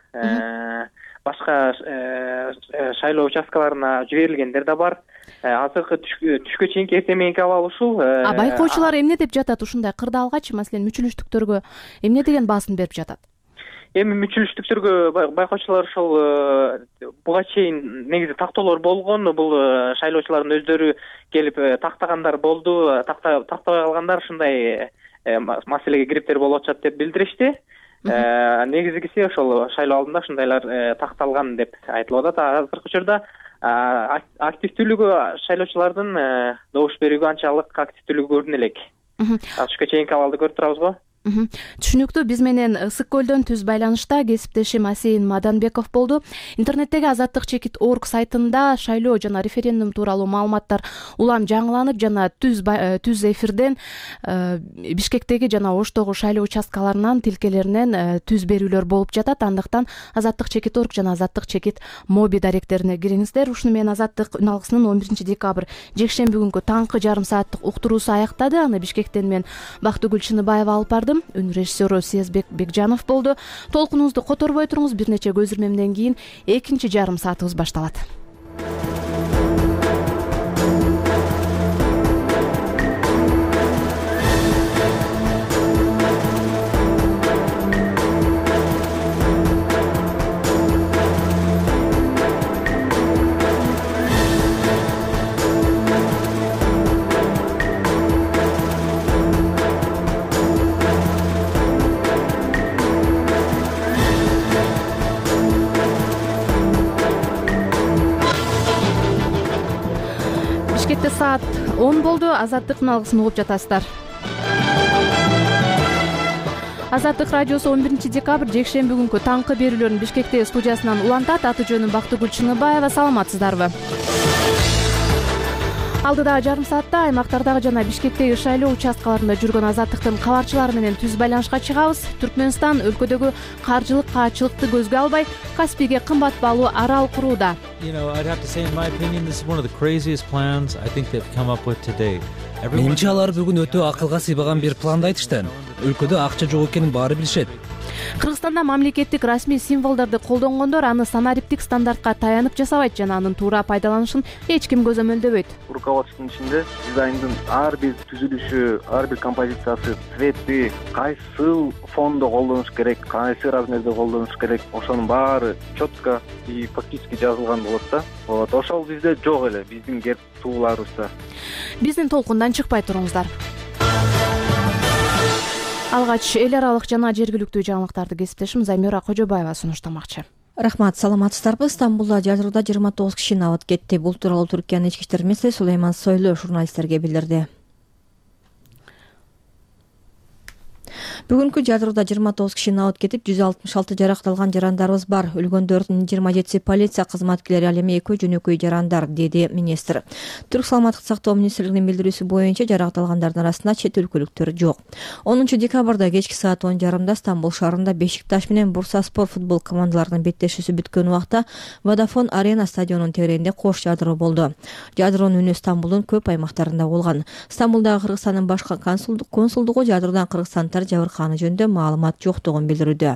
Башка шайлоо участкаларына жиберилгендер да бар. Азыркы түшкө чейинки эртең мененки абал ушул. А байкоочулар эмне деп жатат ушундай кырдаалгачы, маселен мүчүлүштүктөргө эмне деген басын берип жатат? Эми мүчүлүштүктөргө байкоочулар ошол буга чейин негизи тактоолор болгон. Бул шайлоочулардын өздөрү келип тактагандар болду. Тактабай калгандар ушундай маселеге кириптер болуп атышат деп билдиришти. Негизгиси ошол шайлоо алдында ушундайлар такталган деп айтылып атат. Азыркы учурда активдүүлүгү шайлоочулардын добуш берүүгө анчалык активдүүлүгү көрүнө элек. Түшкө чейинки абалды көрүп турабыз го. түшүнүктүү. Биз менен ысык көлдөн түз байланышта кесиптешим Асейин Маданбеков болду. Интернеттеги азаттык чекит орг сайтында шайлоо жана референдум тууралуу маалыматтар улам жаңыланып жана түз түз эфирден Бишкектеги жана Оштогу шайлоо участкаларынан тилкелеринен түз берүүлөр болуп жатат. Андыктан азаттык чекит орг жана азаттык чекит моби даректерине кириңиздер. Ушуну менен азаттык үн алгысынын он биринчи декабрь жекшемби күнкү таңкы жарым сааттык уктуруусу аяктады. Аны Бишкектен мен Бактыгүл Чыныбаева алып бардым. Үн режиссеру Сезбек Бекжанов болду. Толкунуңузду которбой туруңуз. Бир нече көзүрмемден кийин экинчи жарым саатыбыз башталат. Саат он болду. Азаттыктын алгысын угуп жатасыздар. Азаттык радиосу он биринчи декабрь жекшемби күнкү таңкы берүүлөрүн Бишкекте студиясынан улантат. Аты жөнүм Бактыгүл Чыныбаева. Саламатсыздарбы? Алдыдагы жарым саатта аймактардагы жана Бишкектеги шайлоо участкаларында жүргөн азаттыктын кабарчылары менен түз байланышка чыгабыз. Түркмөнстан өлкөдөгү каржылык каачылыкты көзгө албай Каспийге кымбат баалуу арал курууда. Менимче алар бүгүн өтө акылга сыйбаган бир планды айтышты. Өлкөдө акча жок экенин баары билишет. Кыргызстанда мамлекеттик расмий символдорду колдонгондор аны санариптик стандартка таянып жасабайт жана анын туура пайдаланышын эч ким көзөмөлдөбөйт. Руководствонун ичинде дизайндын ар бир түзүлүшү, ар бир композициясы, цвети, кайсы фондо колдонуш керек, кайсы размерде колдонуш керек, ошонун баары четко и фактически жазылган болот да. Вот ошол бизде жок эле, биздин герб тууларыбызда. Биздин толкундан чыкпай туруңуздар. Алгач эл аралык жана жергиликтүү жаңылыктарды кесиптешим Замира Кожобаева сунуштамакчы. Рахмат, саламатсыздарбы? Стамбулда жадырууда жыйырма тогуз киши абат кетти. Бул тууралуу Түркиянын ички иштер министри Сулейман Сойлу журналисттерге билдирди. Бүгүнкү жадырууда жыйырма тогуз киши абат кетип, жүз алтымыш алты жаракталган жарандарыбыз бар. Өлгөндөрдүн жыйырма жетиси полиция кызматкерлери, ал эми экөө жөнөкөй жарандар, деди министр. Түрк саламаттык сактоо министрлигинин билдирүүсү боюнча жаракталгандардын арасында чет өлкөлүктөр жок. онунчу декабрда кечки саат он жарымда Стамбул шаарында Бешикташ менен Бурсаспор футбол командаларынын беттешүүсү бүткөн убакта Водафон Арена стадионунун тегерегинде кош жадыроо болду. Жадыроонун үнү Стамбулдун көп аймактарында болгон. Стамбулдагы Кыргызстандын башкы консулдугу жадыроодан кыргызстандыктар жабыркаганы жөнүндө маалымат жоктугун билдирүүдө.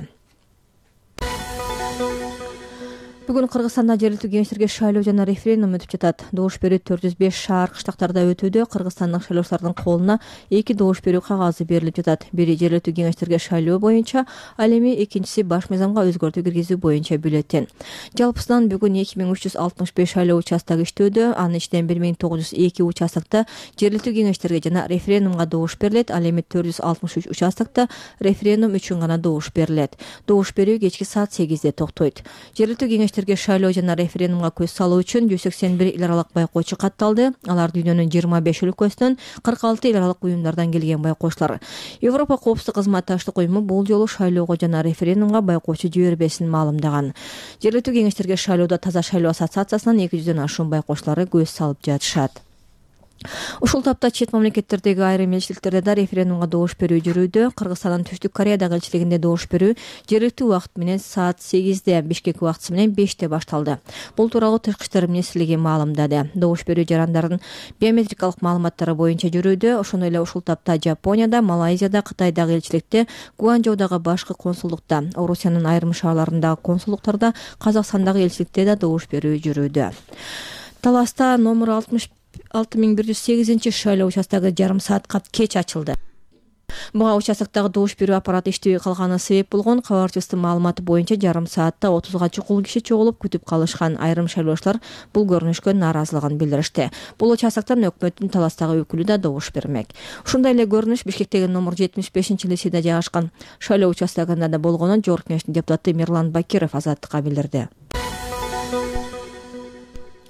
Бүгүн Кыргызстанда жергиликтүү кеңештерге шайлоо жана референдум өтүп жатат. Добуш берүү төрт жүз беш шаар кыштактарда өтүүдө. Кыргызстандык шайлоочулардын колуна эки добуш берүү кагазы берилип жатат. Бири жергиликтүү кеңештерге шайлоо боюнча, ал эми экинчиси баш мыйзамга өзгөртүү киргизүү боюнча бюллетень. Жалпысынан бүгүн эки миң үч жүз алтымыш беш шайлоо участогу иштөөдө. Анын ичинен бир миң тогуз жүз эки участокто жергиликтүү кеңештерге жана референдумга добуш берилет. Ал эми төрт жүз алтымыш үч участокто референдум үчүн гана добуш берилет. Добуш берүү кечки саат сегизде токтойт. Жергиликтүү кеңештерге шайлоо жана референдумга көз салуу үчүн жүз сексен бир эл аралык байкоочу катталды. Алар дүйнөнүн жыйырма беш өлкөсүнөн кырк алты эл аралык уюмдардан келген байкоочулар. Европа коопсуздук кызматташтык уюму бул жолу шайлоого жана референдумга байкоочу жибербесин маалымдаган. Жергиликтүү кеңештерге шайлоодо Таза шайлоо ассоциациясынын эки жүздөн ашуун байкоочулары көз салып жатышат. Ушул тапта чет мамлекеттердеги айрым элчиликтерде да референдумга добуш берүү жүрүүдө. Кыргызстандын Түштүк Кореядагы элчилигинде добуш берүү жергиликтүү убакыт менен саат сегизде, Бишкек убактысы менен беште башталды. Бул тууралуу Тышкы иштер министрлиги маалымдады. Добуш берүү жарандардын биометрикалык маалыматтары боюнча жүрүүдө. Ошондой эле ушул тапта Жапонияда, Малайзияда, Кытайдагы элчиликте, Гуанчжоудагы башкы консулдукта, Орусиянын айрым шаарларындагы консулдуктарда, Казакстандагы элчиликте да добуш берүү жүрүүдө. Таласта номер алтымыш алты миң бир жүз сегизинчи шайлоо участогу жарым саатка кеч ачылды. Буга участоктогу добуш берүү аппараты иштебей калганы себеп болгон. Кабарчыбыздын маалыматы боюнча жарым саатта отузга чукул киши чогулуп күтүп калышкан. Айрым шайлоочулар бул көрүнүшкө нааразылыгын билдиришти. Бул участоктон өкмөттүн Таластагы өкүлү да добуш бермек. Ушундай эле көрүнүш Бишкектеги номер жетимиш бешинчи лицейде жайгашкан шайлоо участогунда да болгонун Жогорку Кеңештин депутаты Мирлан Бакиров Азаттыкка билдирди.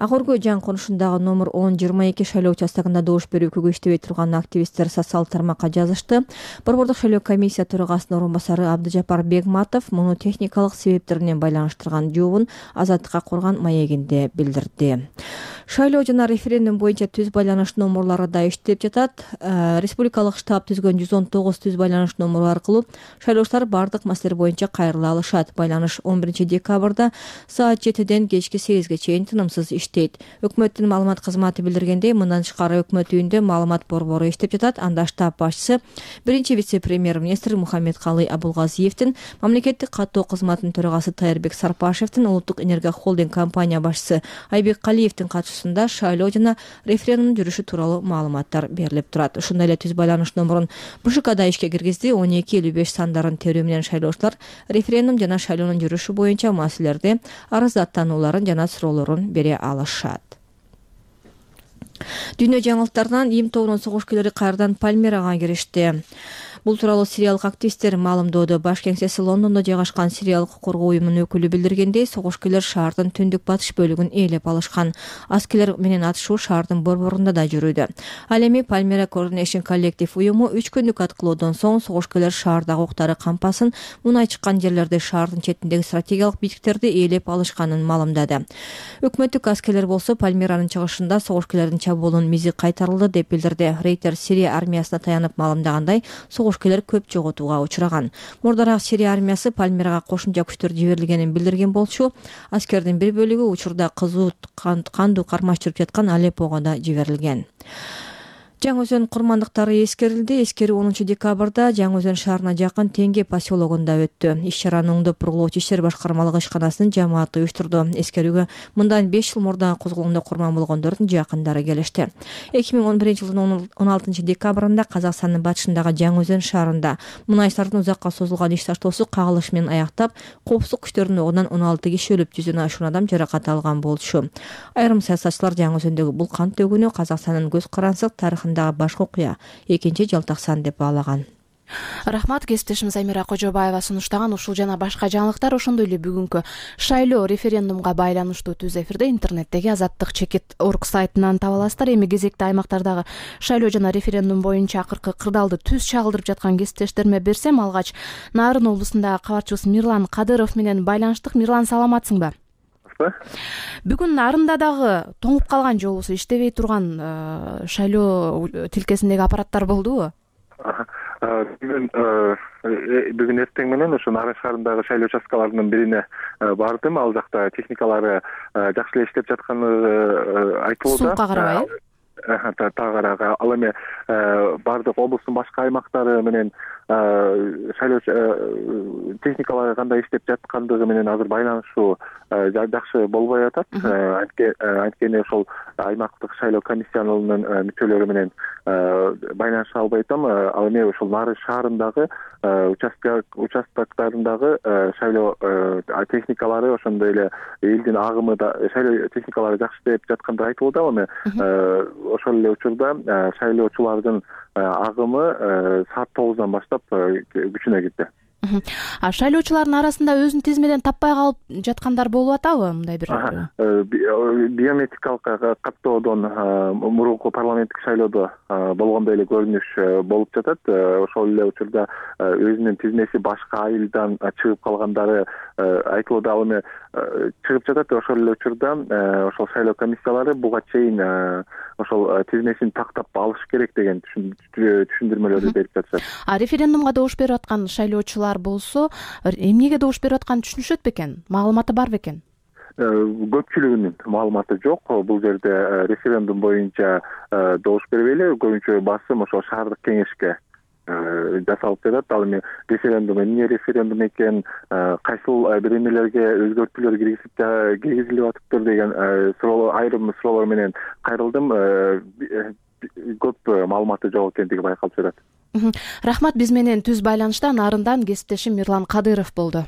Ак Өргө жаңы конушундагы номер он жыйырма эки шайлоо участогунда добуш берүүгө иштебей турган активисттер социалдык тармакка жазышты. Борбордук шайлоо комиссия төрагасынын орун басары Абдыжапар Бегматов муну техникалык себептеринен байланыштырган жообун Азаттыкка курган маегинде билдирди. Шайлоо жана референдум боюнча түз байланыш номерлары да иштеп жатат. Республикалык штаб түзгөн жүз он тогуз түз байланыш номеру аркылуу шайлоочулар бардык маселелер боюнча кайрыла алышат. Байланыш он биринчи декабрда саат жетиден кечки сегизге чейин тынымсыз иштейт. Өкмөттүн маалымат кызматы билдиргендей, мындан тышкары өкмөт үйүндө маалымат борбору иштеп жатат. Анда штаб башчысы биринчи вице-премьер-министр Мухаммедкалый Абулгазиевдин, мамлекеттик каттоо кызматынын төрагасы Тайырбек Сарпашевдин, улуттук энергия холдинг компания башчысы Айбек Калиевдин катышуусунда шайлоо жана референдум жүрүшү тууралуу маалыматтар берилип турат. Ошондой эле түз байланыш номерун БШКда ишке киргизди. он эки элүү беш сандарын терүү менен шайлоочулар референдум жана шайлоонун жүрүшү боюнча маселелерди арыздаттанууларын жана суроолорун бере алышат. Дүйнө жаңылыктарынан Им тобунун согушкерлери кайрадан Пальмирага киришти. Бул тууралуу сириялык активисттер маалымдоодо. Баш кеңсеси Лондондо жайгашкан сириялык коргоо уюмунун өкүлү билдиргендей, согушкерлер шаардын түндүк батыш бөлүгүн ээлеп алышкан. Аскерлер менен атышуу шаардын борборунда да жүрүүдө. Ал эми Palmyra Coordination Collective уюму үч күндүк аткылоодон соң согушкерлер шаардагы уктары кампасын, мунай чыккан жерлерде шаардын четиндеги стратегиялык бийликтерди ээлеп алышканын маалымдады. Өкмөттүк аскерлер болсо Пальмиранын чыгышында согушкерлердин чабуулунун мизи кайтарылды деп билдирди. Рейтер Сирия армиясына таянып маалымдагандай, согушкерлер көп жоготууга учураган. Мурдараак Сирия армиясы Пальмирага кошумча күчтөр жиберилгенин билдирген болчу. Аскердин бир бөлүгү учурда кызуу кандуу кармаш жүрүп жаткан Алеппого да жиберилген. Жаңы Өзөн курмандыктары эскерилди. Эскерүү онунчу декабрда Жаңы Өзөн шаарына жакын Теңге поселогунда өттү. Иш-чараны оңдоп бургулоочу иштер башкармалыгы ишканасынын жамааты уюштурду. Эскерүүгө мындан беш жыл мурда козголгондо курман болгондордун жакындары келишти. эки миң он биринчи жылдын он алтынчы декабрында Казакстандын батышындагы Жаңы Өзөн шаарында мунайчылардын узакка созулган иш таштоосу кагылыш менен аяктап, коопсуздук күчтөрүнүн огунан он алты киши өлүп, жүздөн ашуун адам жаракат алган болчу. Айрым саясатчылар Жаңы Өзөндөгү бул кан төгүүнү Казакстандын көз карансыз тарыхындагы башка окуя, экинчи жалтаксан деп баалаган. Рахмат, кесиптешimiz Амира Кожобаева сунуштаган ушул жана башка жаңылыктар ошондой эле бүгүнкү шайлоо референдумга байланыштуу түз эфирде интернеттеги Азаттык чекит орг сайтынан таба аласыздар. Эми кезекте аймактардагы шайлоо жана референдум боюнча акыркы кырдаалды түз чагылдырып жаткан кесиптештериме берсем, алгач Нарын облусундагы кабарчыбыз Мирлан Кадыров менен байланыштык. Мирлан, саламатсыңбы? Бүгүн Нарында дагы тоңуп калган же болбосо иштебей турган шайлоо тилкесиндеги аппараттар болдубу? Бүгүн бүгүн эртең менен ошо Нарын шаарындагы шайлоо участкаларынын бирине бардым. Ал жакта техникалары жакшы эле иштеп жатканы айтылууда. Суукка карабай? Тагырага. Ал эми бардык облустун башка аймактары менен шайлоо техникалары кандай иштеп жаткандыгы менен азыр байланышуу жакшы болбой атат. Анткени ошол аймактык шайлоо комиссиянын мүчөлөрү менен байланыша албай атам. Ал эми ошол Нарын шаарындагы участоктарындагы шайлоо техникалары, ошондой эле элдин агымы да шайлоо техникалары жакшы иштеп жаткандыгы айтылууда. Эми ошол эле учурда шайлоочулардын агымы саат тогуздан баштап күчүнө кирди. А шайлоочулардын арасында өзүн тизмеден таппай калып жаткандар болуп атабы? Мындай бир биометрикалык каттоодон мурунку парламенттик шайлоодо болгондой эле көрүнүш болуп жатат. Ошол эле учурда өзүнүн тизмеси башка айылдан чыгып калгандары айтылууда. Ал эми чыгып жатат. Ошол эле учурда ошол шайлоо комиссиялары буга чейин ошол тизмесин тактап алыш керек деген түшүндүрмөлөрдү берип жатышат. А референдумга добуш берип аткан шайлоочулар болсо эмнеге добуш берип атканын түшүнүшөт бекен? Маалыматы бар бекен? Көпчүлүгүнүн маалыматы жок. Бул жерде референдум боюнча добуш бербейли. Көбүнчө басым ошо шаардык кеңешке жасалып жатат. Ал эми референдум эмне референдум экен, кайсыл биремелерге өзгөртүүлөр киргизип киргизилип атыптыр деген суроолор, айрым суроолор менен кайрылдым. Көп маалыматы жок экендиги байкалып жатат. Рахмат, биз менен түз байланышта Нарындан кесиптешим Мирлан Кадыров болду.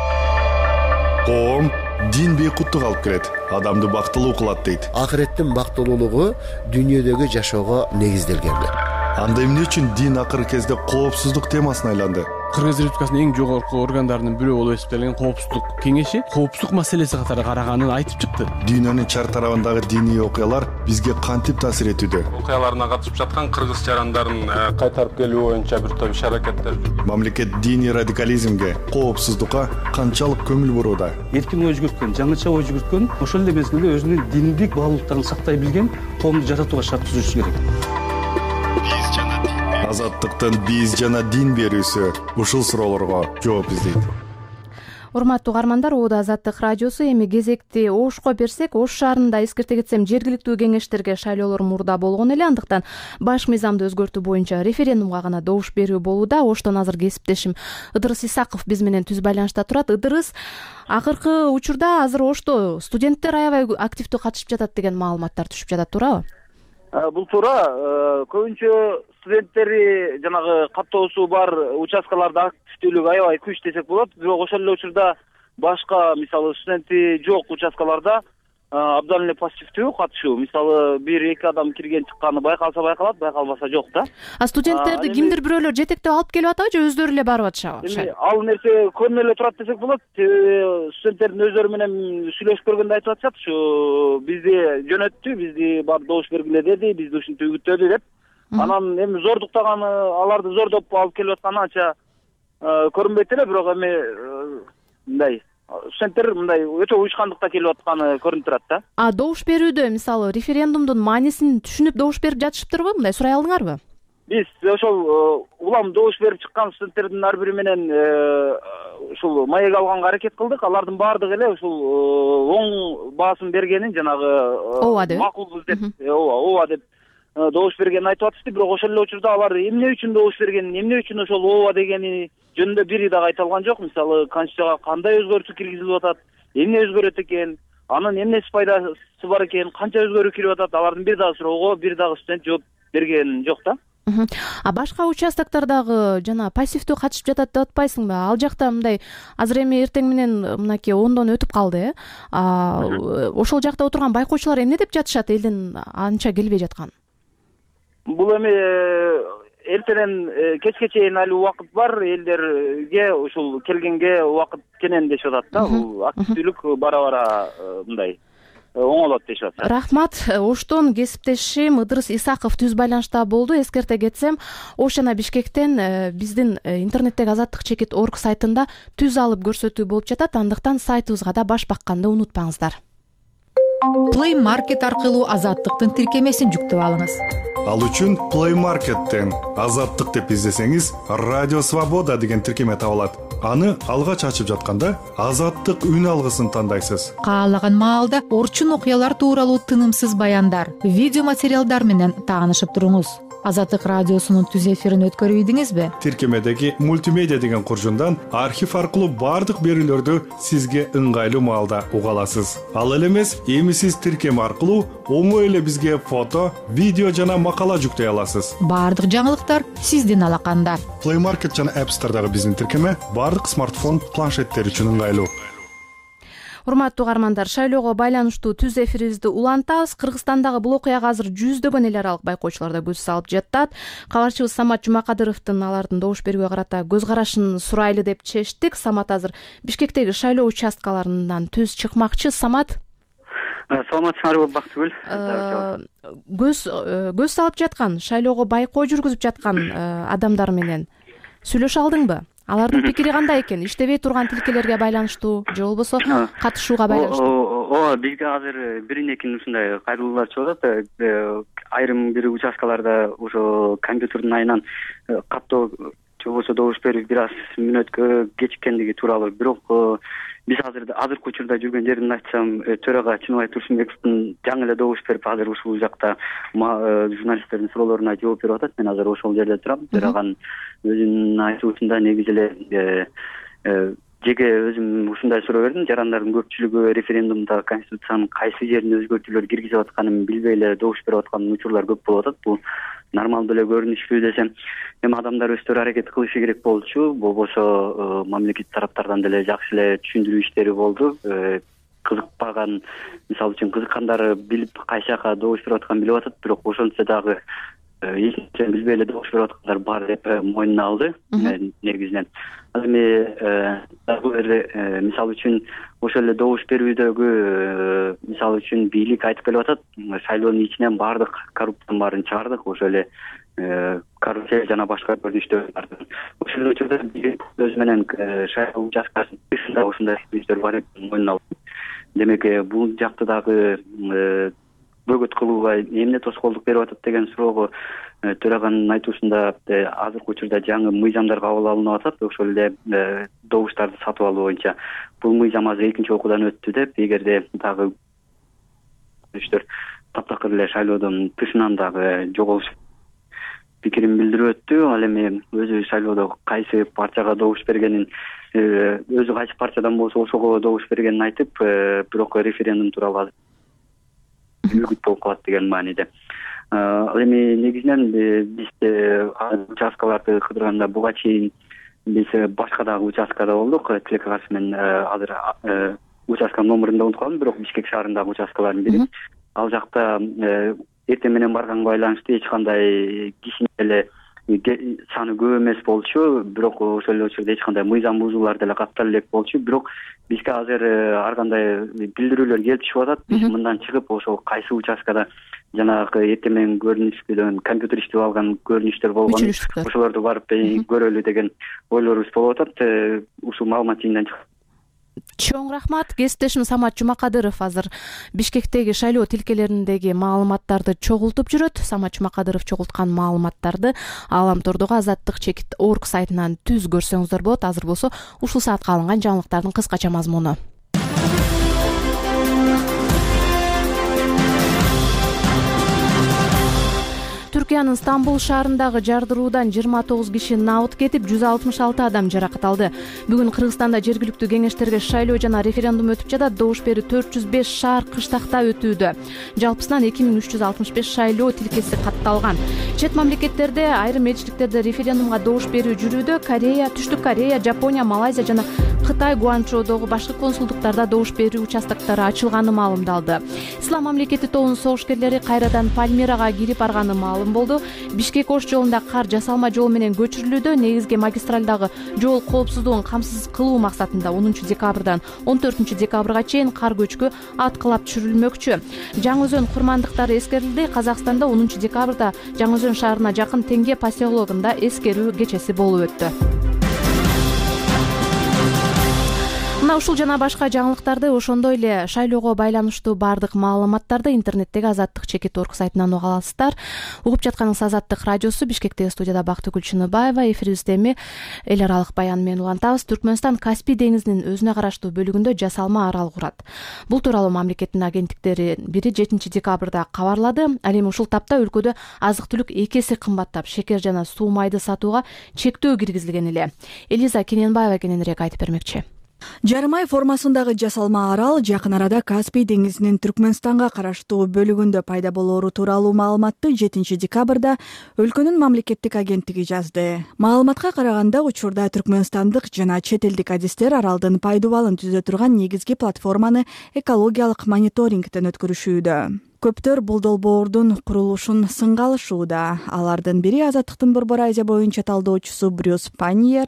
Коом дин бейкуттук алып келет, адамды бактылуу кылат дейт. Акыреттин бактылуулугу дүйнөдөгү жашоого негизделген. Анда эмне үчүн дин акыркы кезде коопсуздук темасына айланды? Кыргыз Республикасынын эң жогорку органдарынын бирөө болуп эсептелген коопсуздук кеңеши коопсуздук маселеси катары караганын айтып чыкты. Дүйнөнүн чар тарабындагы диний окуялар бизге кантип таасир этүүдө? Окуяларына катышып жаткан кыргыз жарандарын кайтарып келүү боюнча бир топ иш-аракеттер жүрүп. Мамлекет диний радикализмге, коопсуздукка канчалык көңүл бурууда? Эркин ой жүгүрткөн, жаңыча ой жүгүрткөн, ошол эле мезгилде өзүнүн диндик баалуулуктарын сактай билген коомду жаратууга шарт түзүшү керек. Азаттыктын биз жана дин берүүсү ушул суроолорго жооп издейт. Урматтуу угармандар, Оода Азаттык радиосу. Эми кезекти Ошко берсек, Ош шаарында эскерте кетсем жергиликтүү кеңештерге шайлоолор мурда болгон эле, андыктан баш мыйзамды өзгөртүү боюнча референдумга гана добуш берүү болууда. Оштон азыр кесиптешим Ыдырыс Исаков биз менен түз байланышта турат. Ыдырыс, акыркы учурда азыр Ошто студенттер аябай активдүү катышып жатат деген маалыматтар түшүп жатат, туурабы? Бул туура. Көбүнчө студенттери жанагы каттоосу бар участкаларда активдүүлүк аябай күч десек болот. Бирок ошол эле учурда башка, мисалы, студенти жок участкаларда абдан эле пассивдүү катышуу. Мисалы, бир эки адам кирген чыкканы байкалса байкалат, байкалбаса жок да. А студенттерди кимдир бирөөлөр жетектеп алып келип атабы же өздөрү эле барып атышабы? Эми ал нерсе көрүнө эле турат десек болот. Студенттердин өздөрү менен сүйлөшүп көргөндө айтып атышат, ушу бизди жөнөттү, бизди барып добуш бергиле деди, бизди ушинтип үгүттөдү деп. Анан эми зордуктаганы, аларды зордоп алып келип атканы анча көрүнбөйт эле, бирок эми мындай студенттер мындай өтө уюшкандыкта келип атканы көрүнүп турат да. А добуш берүүдө, мисалы, референдумдун маанисин түшүнүп добуш берип жатышыптырбы? Мындай сурай алдыңарбы? Биз ошол улам добуш берип чыккан студенттердин ар бири менен ушул маек алганга аракет кылдык. Алардын баардыгы эле ушул оң баасын бергенин, жанагы ооба деп, макулбуз деп, ооба, ооба деп добуш бергенин айтып атышты. Бирок ошол эле учурда алар эмне үчүн добуш бергенин, эмне үчүн ошол ооба дегени жөнүндө бири дагы айтылган жок. Мисалы, конституцияга кандай өзгөртүү киргизилип атат, эмне өзгөрөт экен, анын эмнеси пайдасы бар экен, канча өзгөрүү кирип атат, алардын бир дагы суроого бир дагы студент жооп берген жок да. А башка участоктардагы жана пассивдүү катышып жатат деп атпайсыңбы? Ал жакта мындай азыр эми эртең менен мынакей ондон өтүп калды, э? Ошол жакта отурган байкоочулар эмне деп жатышат, элдин анча келбей жаткан? Бул эми эртеден кечке чейин али убакыт бар, элдерге ушул келгенге убакыт кенен дешип атат да. Бул активдүүлүк бара-бара мындай оңолот дешип атат. Рахмат. Оштон кесиптешим Ыдырыс Исаков түз байланышта болду. Эскерте кетсем, Ош жана Бишкектен биздин интернеттеги азаттык чекит точка орг сайтында түз алып көрсөтүү болуп жатат. Андыктан сайтыбызга да баш бакканды унутпаңыздар. Play Market аркылуу азаттыктын тиркемесин жүктөп алыңыз. Ал үчүн Play Market'тен азаттык деп издесеңиз, Радио Свобода деген тиркеме табылат. Аны алгач ачып жатканда азаттык үн алгысын тандайсыз. Каалаган маалда орчун окуялар тууралуу тынымсыз баяндар, видео материалдар менен таанышып туруңуз. Азаттык радиосунун түз эфирин өткөрүп ийдиңизби? Тиркемедеги мультимедиа деген куржундан архив аркылуу бардык берүүлөрдү сизге ыңгайлуу маалда уга аласыз. Ал эле эмес, эми сиз тиркеме аркылуу оңой эле бизге фото, видео жана макала жүктөй аласыз. Бардык жаңылыктар сиздин алаканда. Play Market жана App Store'дагы биздин тиркеме бардык смартфон, планшеттер үчүн ыңгайлуу. Урматтуу угармандар, шайлоого байланыштуу түз эфирибизди улантабыз. Кыргызстандагы бул окуяга азыр жүздөгөн эл аралык байкоочуларда көз салып жатат. Кабарчыбыз Самат Жумакадыровдун алардын добуш берүүгө карата көз карашын сурайлы деп чечтик. Самат азыр Бишкектеги шайлоо участкаларынан түз чыкмакчы. Самат, саламатсыңарбы Бактыгүл? Көз көз салып жаткан, шайлоого байкоо жүргүзүп жаткан адамдар менен сүйлөшө алдыңбы? Алардын пикири кандай экен? Иштебей турган тилкелерге байланыштуу же болбосо катышууга байланыштуу? Ооба, бизге азыр бирин экин ушундай кайрылуулар чыгып атат. Айрым бир участкаларда ошо компьютердин айынан каттоо же болбосо добуш берүү бир аз мүнөткө кечиккендиги тууралуу. Бирок биз азыр азыркы учурда жүргөн жерден айтсам, төрага Чыныбай Турсунбековдун жаңы эле добуш берип, азыр ушул жакта журналисттердин суроолоруна жооп берип атат. Мен азыр ошол жерде турам. Төраган өзүнүн айтуусунда негизи эле жеке өзүм ушундай суроо бердим. Жарандардын көпчүлүгү референдумда конституциянын кайсы жерине өзгөртүүлөр киргизип атканын билбей эле добуш берип аткан учурлар көп болуп атат. Бул нормалдуу эле көрүнүшпү десем, эми адамдар өздөрү аракет кылышы керек болчу. Болбосо мамлекет тараптардан деле жакшы эле түшүндүрүү иштери болду. Кызыкпаган, мисалы үчүн кызыккандары билип, кайсы жака добуш берип атканын билип атат. Бирок ошентсе дагы эчинен билбей эле добуш берип аткандар бар деп мойнуна алды негизинен. Ал эми дагы бир мисалы үчүн ошол эле добуш берүүдөгү мисалы үчүн бийлик айтып келип атат, шайлоонун ичинен баардык коррупциянын баарын чыгардык, ошол эле коррупция жана башка көрүнүштөрдү. Ошол учурда өзү менен шайлоо участкасынын тышында ушундай көрүнүштөр бар экенин мойнуна алды. Демек бул жакты дагы бөгөт кылууга эмне тоскоолдук берип атат деген суроого төраганын айтуусунда азыркы учурда жаңы мыйзамдар кабыл алынып атат, ошол эле добуштарды сатып алуу боюнча. Бул мыйзам азыр экинчи окуудан өттү деп, эгерде дагы көрүнүштөр таптакыр эле шайлоодон тышынан дагы жоголуш пикирин билдирип өттү. Ал эми өзү шайлоодо кайсы партияга добуш бергенин, өзү кайсы партиядан болсо ошого добуш бергенин айтып, бирок референдум тууралуу үгүт болуп калат деген мааниде. Ал эми негизинен биз участкаларды кыдырганда буга чейин биз башка дагы участкада болдук. Тилекке каршы мен азыр участканын номерин да унутуп калдым, бирок Бишкек шаарындагы участкалардын бири. Ал жакта эртең менен барганга байланыштуу эч кандай кишинин эле саны көп эмес болчу, бирок ошол эле учурда эч кандай мыйзам бузуулар деле каттала элек болчу. Бирок бизге азыр ар кандай билдирүүлөр келип түшүп атат. Биз мындан чыгып ошол кайсы участкада жанагы эртең менен көрүнүштөн компьютер иштеп алган көрүнүштөр болгон, ошолорду барып көрөлү деген ойлорубуз болуп атат. Ушул маалымат жыйындан чыгат. Чоң рахмат. Кесиптешим Самат Жумакадыров азыр Бишкектеги шайлоо тилкелериндеги маалыматтарды чогултуп жүрөт. Самат Жумакадыров чогулткан маалыматтарды Ааламтордогу Азаттык чекит орг сайтынан түз көрсөңүздөр болот. Азыр болсо ушул саатка алынган жаңылыктардын кыскача мазмуну. Түркиянын Стамбул шаарындагы жардыруудан жыйырма тогуз киши набыт кетип, жүз алтымыш алты адам жаракат алды. Бүгүн Кыргызстанда жергиликтүү кеңештерге шайлоо жана референдум өтүп жатат. Добуш берүү төрт жүз беш шаар кыштакта өтүүдө. Жалпысынан эки миң үч жүз алтымыш беш шайлоо тилкеси катталган. Чет мамлекеттерде айрым элчиликтерде референдумга добуш берүү жүрүүдө. Корея, Түштүк Корея, Жапония, Малайзия жана Кытай Гуанчжоудогу башкы консулдуктарда добуш берүү участоктору ачылганы маалымдалды. Ислам мамлекети тобунун согушкерлери кайрадан Пальмирага кирип барганы маалым болду. Бишкек Ош жолунда кар жасалма жол менен көчүрүлүүдө. Негизги магистралдагы жол коопсуздугун камсыз кылуу максатында онунчу декабрдан он төртүнчү декабрга чейин кар көчкү аткылап түшүрүлмөкчү. Жаңы-Өзөн курмандыктары эскерилди. Казакстанда онунчу декабрда Жаңы-Өзөн шаарына жакын Теңге поселогунда эскерүү кечеси болуп өттү. Мына ушул жана башка жаңылыктарды, ошондой эле шайлоого байланыштуу баардык маалыматтарды интернеттеги Азаттык чекит орг сайтынан уга аласыздар. Угуп жатканыңыз Азаттык радиосу. Бишкектеги студияда Бактыгүл Чыныбаева. Эфирибизде эми эл аралык баян менен улантабыз. Түркмөнстан Каспий деңизинин өзүнө караштуу бөлүгүндө жасалма арал курат. Бул тууралуу мамлекеттин агенттиктери бири жетинчи декабрда кабарлады. Ал эми ушул тапта өлкөдө азык-түлүк эки эсе кымбаттап, шекер жана суу майды сатууга чектөө киргизилген эле. Элиза Кененбаева кененирээк айтып бермекчи. Жарым ай формасындагы жасалма арал жакын арада Каспий деңизинин Түркмөнстанга караштуу бөлүгүндө пайда болоору тууралуу маалыматты жетинчи декабрда өлкөнүн мамлекеттик агенттиги жазды. Маалыматка караганда, учурда түркмөнстандык жана чет элдик адистер аралдын пайдубалын түзө турган негизги платформаны экологиялык мониторингден өткөрүшүүдө. Көптөр бул долбоордун курулушун сынга алышууда. Алардын бири Азаттыктын Борбор Азия боюнча талдоочусу Брюс Паньер.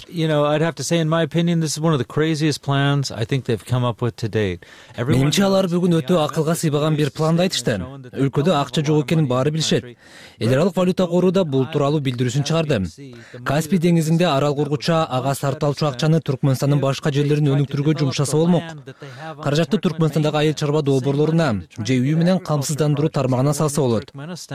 Менимче алар бүгүн өтө акылга сыйбаган бир планды айтышты. Өлкөдө акча жок экенин баары билишет. Эл аралык валюта кору да бул тууралуу билдирүүсүн чыгарды. Каспий деңизинде арал кургуча ага сарталчу акчаны Түркмөнстандын башка жерлерин өнүктүрүүгө жумшаса болмок. Каражатты Түркмөнстандагы айыл чарба долбоорлоруна же үй менен камсыз тармагына салса болот.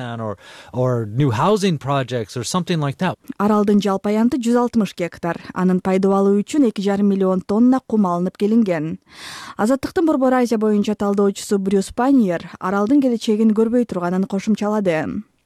Аралдын жалпы аянты жүз алтымыш гектар. Анын пайдубалы үчүн эки жарым миллион тонна кум алынып келинген. Азаттыктын Борбор Азия боюнча талдоочусу Брюс Паньер аралдын келечегин көрбөй турганын кошумчалады.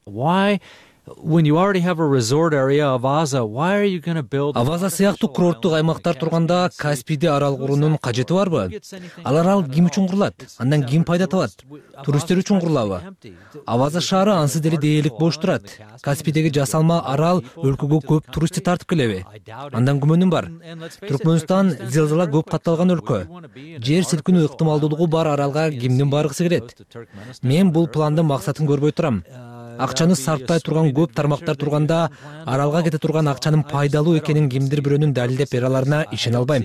Аваза сыяктуу курорттук аймактар турганда Каспийде арал куруунун кажети барбы? Ал арал ким үчүн курулат? Андан ким пайда табат? Туристтер үчүн курулабы? Аваза шаары ансыз деле дээрлик бош турат. Каспийдеги жасалма арал өлкөгө көп туристти тартып келеби? Андан күмөнүм бар. Түркмөнстан зилзала көп катталган өлкө. Жер силкинүү ыктымалдуулугу бар аралга кимдин баргысы келет? Мен бул пландын максатын көрбөй турам. акчаны сарптай турган көп тармактар турганда аралга кете турган акчанын пайдалуу экенин кимдир бирөөнүн далилдеп бере аларына ишене албайм.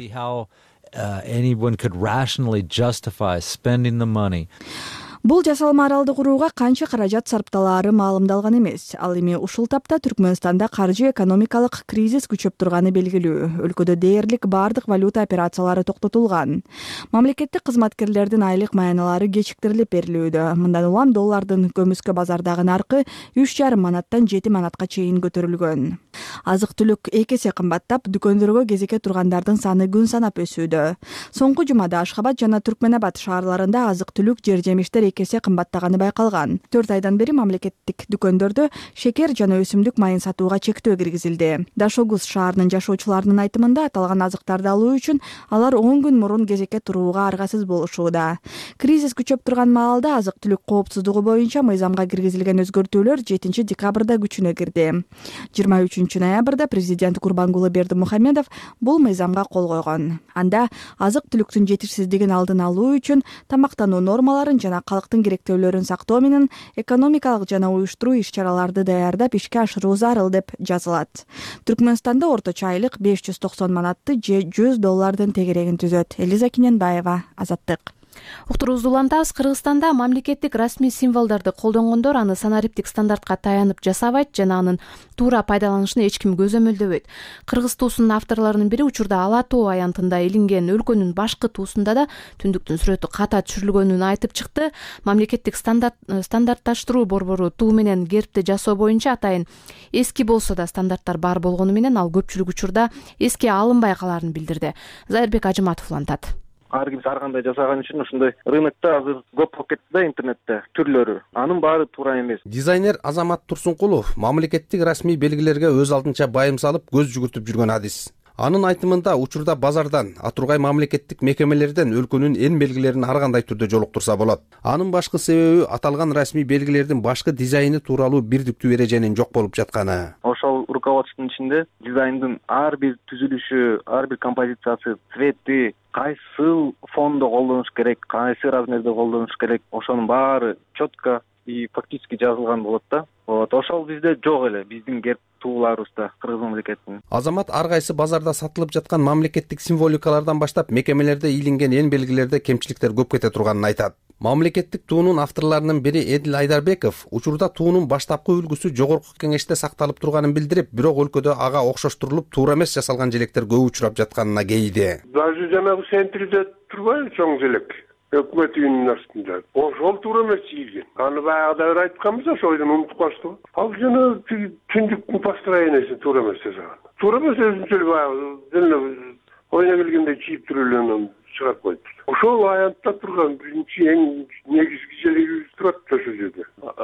Бул жасалма аралды курууга канча каражат сарпталаары маалымдалган эмес. Ал эми ушул тапта Түркмөнстанда каржы экономикалык кризис күчөп турганы белгилүү. Өлкөдө дээрлик бардык валюта операциялары токтотулган. Мамлекеттик кызматкерлердин айлык маяналары кечиктирилип берилүүдө. Мындан улам доллардын көмүскө базардагы наркы үч жарым манаттан жети манатка чейин көтөрүлгөн. Азык-түлүк эки эсе кымбаттап, дүкөндөргө кезекке тургандардын саны күн санап өсүүдө. Соңку жумада Ашхабад жана Түркменабад шаарларында азык-түлүк жер жемиштер эки эсе кымбаттаганы байкалган. төрт айдан бери мамлекеттик дүкөндөрдө шекер жана өсүмдүк майын сатууга чектөө киргизилди. Дашогуз шаарынын жашоочуларынын айтымында аталган азыктарды алуу үчүн алар он күн мурун кезекке турууга аргасыз болушууда. Кризис күчөп турган маалда азык-түлүк коопсуздугу боюнча мыйзамга киргизилген өзгөртүүлөр жетинчи декабрда күчүнө кирди. жыйырма үчүнчү ноябрда президент Курбангулы Бердимухамедов бул мыйзамга кол койгон. Анда азык-түлүктүн жетишсиздигин алдын алуу үчүн тамактануу нормаларын жана калктын керектөөлөрүн сактоо менен экономикалык жана уюштуруу иш-чараларды даярдап ишке ашыруу зарыл деп жазылат. Түркмөнстанда орточо айлык беш жүз токсон манатты же жүз доллардын тегерегин түзөт. Элиза Киненбаева, Азаттык. Уктуруубузду улантабыз. Кыргызстанда мамлекеттик расмий символдорду колдонгондор аны санариптик стандартка таянып жасабайт жана анын туура пайдаланышын эч ким көзөмөлдөбөйт. Кыргыз туусунун авторлорунун бири учурда Ала тоо аянтында илинген өлкөнүн башкы туусунда да түндүктүн сүрөтү ката түшүрүлгөнүн айтып чыкты. Мамлекеттик стандарт стандартташтыруу борбору туу менен гербти жасоо боюнча атайын эски болсо да стандарттар бар болгону менен ал көпчүлүк учурда эске алынбай калаарын билдирди. Зайырбек Ажыматов улантат. Ар ким ар кандай жасаган үчүн ушундай рынокто азыр көп болуп кетти да интернетте түрлөрү. Анын баары туура эмес. Дизайнер Азамат Турсункулов мамлекеттик расмий белгилерге өз алдынча байым салып көз жүгүртүп жүргөн адис. Анын айтымында учурда базардан, атургай мамлекеттик мекемелерден өлкөнүн эн белгилерин ар кандай түрдө жолуктурса болот. Анын башкы себеби аталган расмий белгилердин башкы дизайны тууралуу бирдиктүү эреженин жок болуп жатканы. Ошол руководствонун ичинде дизайндын ар бир түзүлүшү, ар бир композициясы, цвети, кайсы фондо колдонуш керек, кайсы размерде колдонуш керек, ошонун баары четко и фактически жазылган болот да. Вот ошол бизде жок эле, биздин герб тууларыбызда Кыргыз мамлекетинин. Азамат ар кайсы базарда сатылып жаткан мамлекеттик символикалардан баштап мекемелерде илинген эн белгилерде кемчиликтер көп кете турганын айтат. Мамлекеттик туунун авторлорунун бири Эдил Айдарбеков учурда туунун баштапкы үлгүсү жогорку кеңеште сакталып турганын билдирип, бирок өлкөдө ага окшоштурулуп туура эмес жасалган желектер көп учурап жатканына кейиди. Даже жанагы центрде турбайбы чоң желек? Өкмөт үйүнүн астында. Ошол туура эмес чийилген. Аны баягыда айтканбыз, ошойдон унутуп калышты. Ал жана түндүктүн построениясы туура эмес жасаган. Туура эмес өзүнчө баягы жана ойна келгенде чийип туруп эле чыгарып койду. Ошол аянтта турган биринчи эң негизги желегибиз турат ошол жерде.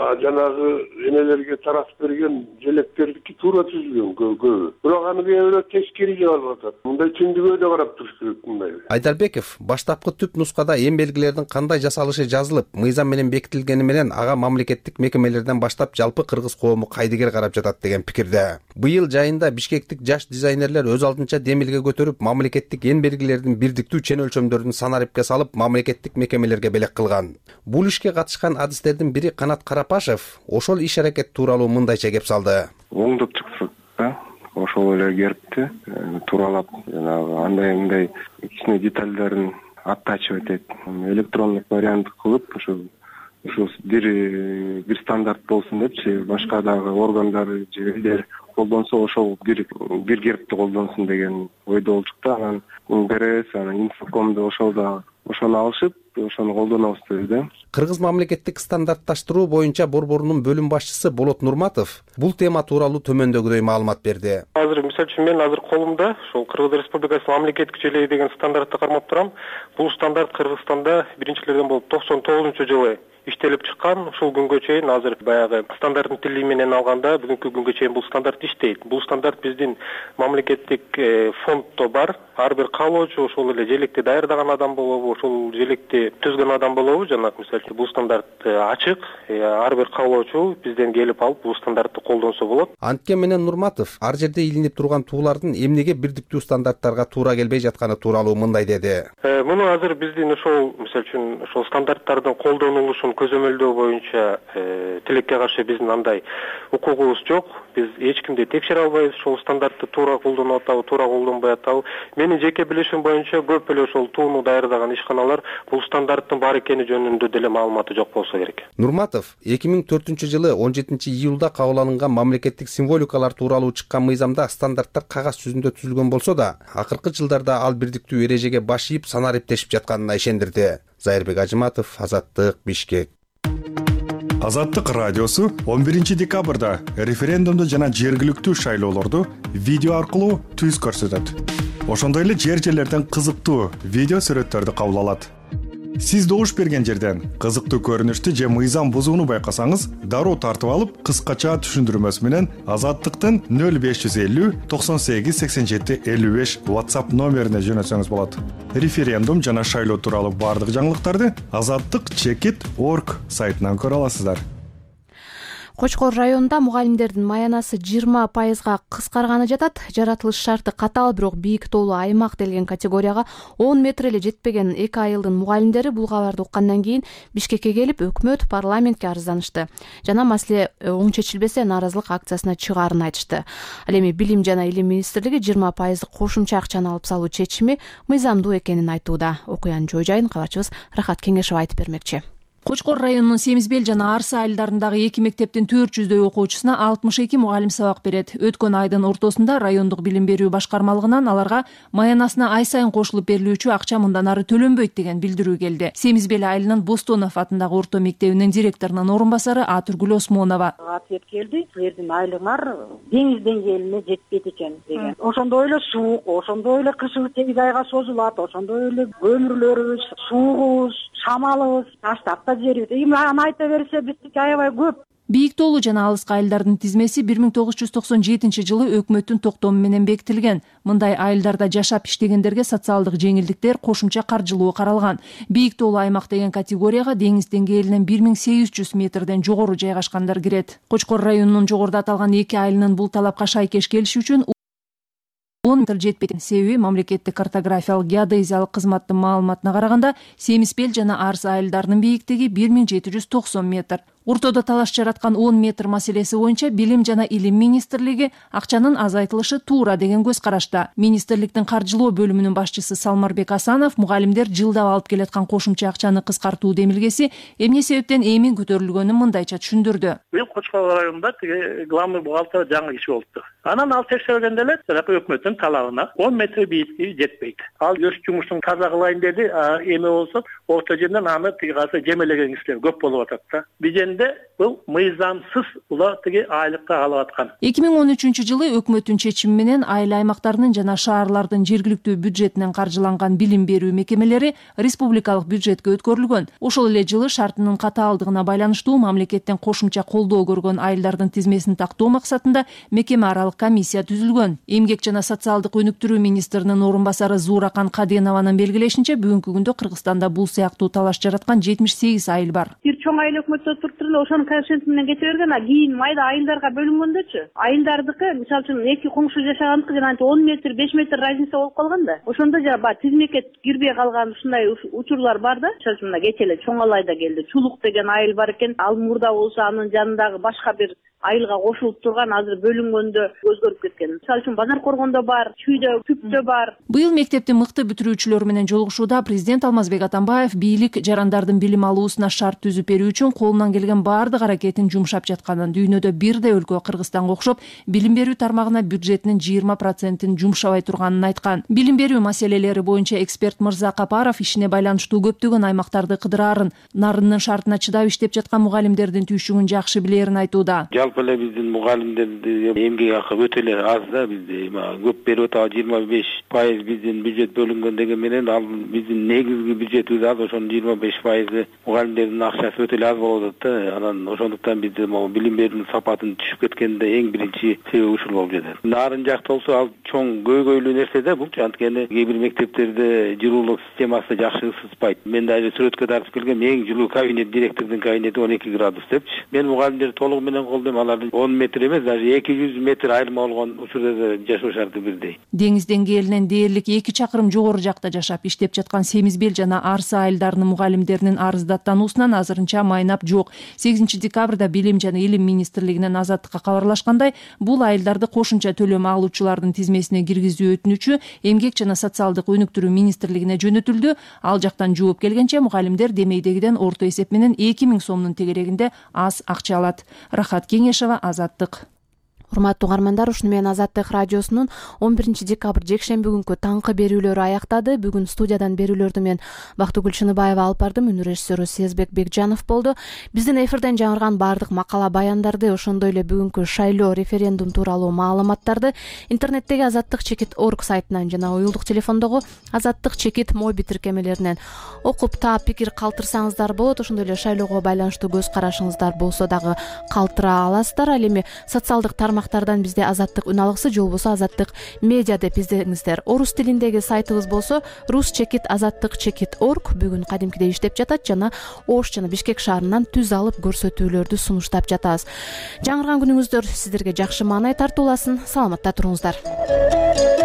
Жанагы энелерге тарап берген желектердики туура түзүлгөн көбү. Бирок аны кээ тескери жаалып атат. Мындай түндүгө да карап туруш керек мындай. Айдарбеков баштапкы түп нускада эң белгилердин кандай жасалышы жазылып, мыйзам менен бекитилгени менен ага мамлекеттик мекемелерден баштап жалпы кыргыз коому кайдыгер карап жатат деген пикирде. Быйыл жайында бишкектик жаш дизайнерлер өз алдынча демилге көтөрүп, мамлекеттик эң белгилердин бирдиктүү чен өлчөмдөрүн санарип салып мамлекеттик мекемелерге белек кылган. Бул ишке катышкан адистердин бири Канат Карапашев ошол иш аракет тууралуу мындайча кеп салды. Оңдоп чыксак да, ошол эле гербти тууралап, жанагы андай мындай кичине детальдерин оттачивать этип, электрондук вариант кылып, ошо ошо бир бир стандарт болсун депчи, башка дагы органдар же элдер колдонсо ошол бир бир гербти колдонсун деген ойдо болчук да. Анан БРС, анан инфокомду ошол да ошону алышып, ошону колдонобуз деди. Кыргыз мамлекеттик стандартташтыруу боюнча борборунун бөлүм башчысы Болот Нурматов бул тема тууралуу төмөндөгүдөй маалымат берди. Азыр мисалы үчүн мен азыр колумда ошол Кыргыз Республикасынын мамлекеттик желеги деген стандартты кармап турам. Бул стандарт Кыргызстанда биринчилерден болуп токсон тогузунчу жылы иштелип чыккан. Ушул күнгө чейин азыр баягы стандарттын тили менен алганда бүгүнкү күнгө чейин бул стандарт иштейт. Бул стандарт биздин мамлекеттик фонддо бар. Ар бир каалоочу ошол эле желекти даярдаган адам болобу, ошол желекти түзгөн адам болобу, жана мисалы үчүн бул стандарт ачык. Ар бир каалоочу бизден келип алып бул стандартты колдонсо болот. Анткени менен Нурматов ар жерде илинип турган туулардын эмнеге бирдиктүү стандарттарга туура келбей жатканы тууралуу мындай деди. Муну азыр биздин ошол мисалы үчүн ошол стандарттардын колдонулушун көзөмөлдөө боюнча тилекке каршы биздин андай укугубуз жок. Биз эч кимди текшере албайбыз, ошол стандартты туура колдонуп атабы, туура колдонбой атабы. Менин жеке билишим боюнча көп эле ошол тууну даярдаган ишканалар бул стандарттын бар экени жөнүндө деле маалыматы жок болсо керек. Нурматов эки миң төртүнчү жылы он жетинчи июлда кабыл алынган мамлекеттик символикалар тууралуу чыккан мыйзамда стандарттар кагаз жүзүндө түзүлгөн болсо да, акыркы жылдарда ал бирдиктүү эрежеге баш ийип санар эптешип жатканына ишендирди. Зайырбек Ажыматов, Азаттык, Бишкек. Азаттык радиосу он биринчи декабрда референдумду жана жергиликтүү шайлоолорду видео аркылуу түз көрсөтөт. Ошондой эле жер жерлерден кызыктуу видео сүрөттөрдү кабыл алат. Сиз добуш берген жерден кызыктуу көрүнүштү же мыйзам бузууну байкасаңыз, дароо тартып алып, кыскача түшүндүрмөсү менен Азаттыктын нөл беш жүз элүү токсон сегиз сексен жети элүү беш WhatsApp номерине жөнөтсөңүз болот. Референдум жана шайлоо тууралуу бардык жаңылыктарды азаттык чекит точка орг сайтынан көрө аласыздар. Кочкор районунда мугалимдердин маянасы жыйырма пайызга кыскарганы жатат. Жаратылыш шарты катаал, бирок бийик тоолуу аймак делген категорияга он метр эле жетпеген эки айылдын мугалимдери бул кабарды уккандан кийин Бишкекке келип, өкмөт, парламентке арызданышты. Жана маселе оң чечилбесе нааразылык акциясына чыгаарын айтышты. Ал эми Билим жана Илим министрлиги жыйырма пайыздык кошумча акчаны алып салуу чечими мыйзамдуу экенин айтууда. Окуянын жоо жайын кабарчыбыз Рахат Кеңешов айтып бермекчи. Кочкор районунун Семизбел жана Арса айылдарындагы эки мектептин төрт жүздөй окуучусуна алтымыш эки мугалим сабак берет. Өткөн айдын ортосунда райондук билим берүү башкармалыгынан аларга маянасына ай сайын кошулуп берилүүчү акча мындан ары төлөнбөйт деген билдирүү келди. Семизбел айылынын Бостонов атындагы орто мектебинин директорунун орун басары Атургүл Осмонова. Ответ келди, силердин айлыгыңар деңиз деңгээлине жетпейт экен деген. Ошондой эле суук, ошондой эле кышы сегиз айга созулат, ошондой эле көмүрлөрүбүз, суугубуз, шамалыбыз таштап да жерибиз. Эми аны айта берсе биздики аябай көп. Бийик тоолуу жана алыскы айылдардын тизмеси бир миң тогуз жүз токсон жетинчи жылы өкмөттүн токтому менен бекитилген. Мындай айылдарда жашап иштегендерге социалдык жеңилдиктер, кошумча каржылоо каралган. Бийик тоолуу аймак деген категорияга деңиз деңгээлинен бир миң сегиз жүз метрден жогору жайгашкандар кирет. Кочкор районунун жогоруда аталган эки айылынын бул талапка шайкеш келиши үчүн он метр жетпейт. Себеби мамлекеттик картографиялык геодезиялык кызматтын маалыматына караганда Семизбел жана Арса айылдарынын бийиктиги бир миң жети жүз токсон метр. Ортодо талаш жараткан он метр маселеси боюнча Билим жана Илим министрлиги акчанын азайтылышы туура деген көз карашта. Министрликтин каржылоо бөлүмүнүн башчысы Салмарбек Асанов мугалимдер жылдап алып келаткан кошумча акчаны кыскартуу демилгеси эмне себептен эми көтөрүлгөнүн мындайча түшүндүрдү. Бул Кочкор районунда тиги главный бухгалтер жаңы киши болуптур. Анан ал текшергенде эле өкмөттүн талабына он метр бийиктиги жетпейт. Ал өз жумушун таза кылайын деди, эме болсо орто жерден аны тиги касы жемелеген кишилер көп болуп атат да. Бул мыйзамсыз ула тиги айлыкка алып аткан. эки миң он үчүнчү жылы өкмөттүн чечими менен айыл аймактарынын жана шаарлардын жергиликтүү бюджетинен каржыланган билим берүү мекемелери республикалык бюджетке өткөрүлгөн. Ошол эле жылы шартынын катаалдыгына байланыштуу мамлекеттен кошумча колдоо көргөн айылдардын тизмесин тактоо максатында мекеме аралык комиссия түзүлгөн. Эмгек жана социалдык өнүктүрүү министринин орун басары Зууракан Каденованын белгилешинче бүгүнкү күндө Кыргызстанда бул сыяктуу талаш жараткан жетимиш сегиз айыл бар. Бир чоң айыл өкмөттө туруп эле ошонун коэффициенти менен кете берген, а кийин майда айылдарга бөлүнгөндөчү айылдардыкы мисалы үчүн эки коңшу жашагандыкы жана он метр беш метр разница болуп калган да. Ошондо жана баягы тизмекке кирбей калган ушундай учурлар бар да. Мисалы үчүн кече эле Чоң Алайда келди. Чулук деген айыл бар экен. Ал мурда болсо анын жанындагы башка бир айылга кошулуп турган, азыр бөлүнгөндө өзгөрүп кеткен. Мисалы үчүн Базар Коргондо бар, Чүйдө, Күптө бар. Быйыл мектептин мыкты бүтүрүүчүлөрү менен жолугушууда президент Алмазбек Атамбаев бийлик жарандардын билим алуусуна шарт түзүп берүү үчүн колунан келген бардык аракетин жумшап жатканын, дүйнөдө бирдей өлкө Кыргызстанга окшоп билим берүү тармагына бюджетинин жыйырма процентин жумшабай турганын айткан. Билим берүү маселелери боюнча эксперт Мырза Капаров ишине байланыштуу көптөгөн аймактарды кыдыраарын, нарынын шартына чыдап иштеп жаткан мугалимдердин түйшүгүн жакшы билерин айтууда. жалпы эле биздин мугалимдердин эмгек акы өтө эле аз да, бизде көп берип атабы жыйырма беш пайыз биздин бюджет бөлүнгөн деген менен ал биздин негизги бюджетибиз аз, ошонун жыйырма беш пайызы мугалимдердин акчасы өтө эле аз болуп атат да. Анан ошондуктан бизде могу билим берүүнүн сапатын түшүп кеткенде эң биринчи себеп ушул болуп жатат. Нарын жакта болсо ал чоң көйгөйлүү нерсе да бул, анткени кээ бир мектептерде жылуулук системасы жакшы ысытпайт. Мен даже сүрөткө тартып келгем, эң жылуу кабинет, директордун кабинети он эки градус депчи. Мен мугалимдерди толугу менен колдойм, алардын он метр эмес, даже эки жүз метр айырма болгон учурда да жашоо шарты бирдей. Деңиз деңгээлинен дээрлик эки чакырым жогору жакта жашап иштеп жаткан Семизбел жана Арсы айылдарынын мугалимдеринин арыздаттануусунан азырынча майнап жок. сегизинчи декабрда Билим жана Илим министрлигинен Азаттыкка кабарлашкандай, бул айылдарды кошумча төлөм алуучулардын тизмесине киргизүү өтүнүчү Эмгек жана социалдык өнүктүрүү министрлигине жөнөтүлдү. Ал жактан жооп келгенче мугалимдер демейдегиден орто эсеп менен эки миң сомдун тегерегинде аз акча алат. Рахат Кеңешева, Азаттык. Урматтуу угармандар, ушуну менен Азаттык радиосунун он биринчи декабрь жекшемби күнкү таңкы берүүлөрү аяктады. Бүгүн студиядан берүүлөрдү мен Бактыгүл Чыныбаева алып бардым, үнү режиссеру Сезбек Бекжанов болду. Биздин эфирден жаңырган баардык макала баяндарды, ошондой эле бүгүнкү шайлоо референдум тууралуу маалыматтарды интернеттеги азаттык чекит точка орг сайтынан жана уюлдук телефондогу азаттык чекит моби тиркемелеринен окуп таап пикир калтырсаңыздар болот. Ошондой эле шайлоого байланыштуу көз карашыңыздар болсо дагы калтыра аласыздар. Ал эми социалдык тармактардан бизде Азаттык үн алгысы же болбосо Азаттык медиа деп издеңиздер. Орус тилиндеги сайтыбыз болсо рус чекит азаттык чекит точка орг бүгүн кадимкидей иштеп жатат жана Ош жана Бишкек шаарынан түз алып көрсөтүүлөрдү сунуштап жатабыз. Жаңырган күнүңүздөр сиздерге жакшы маанай тартууласын. Саламатта туруңуздар.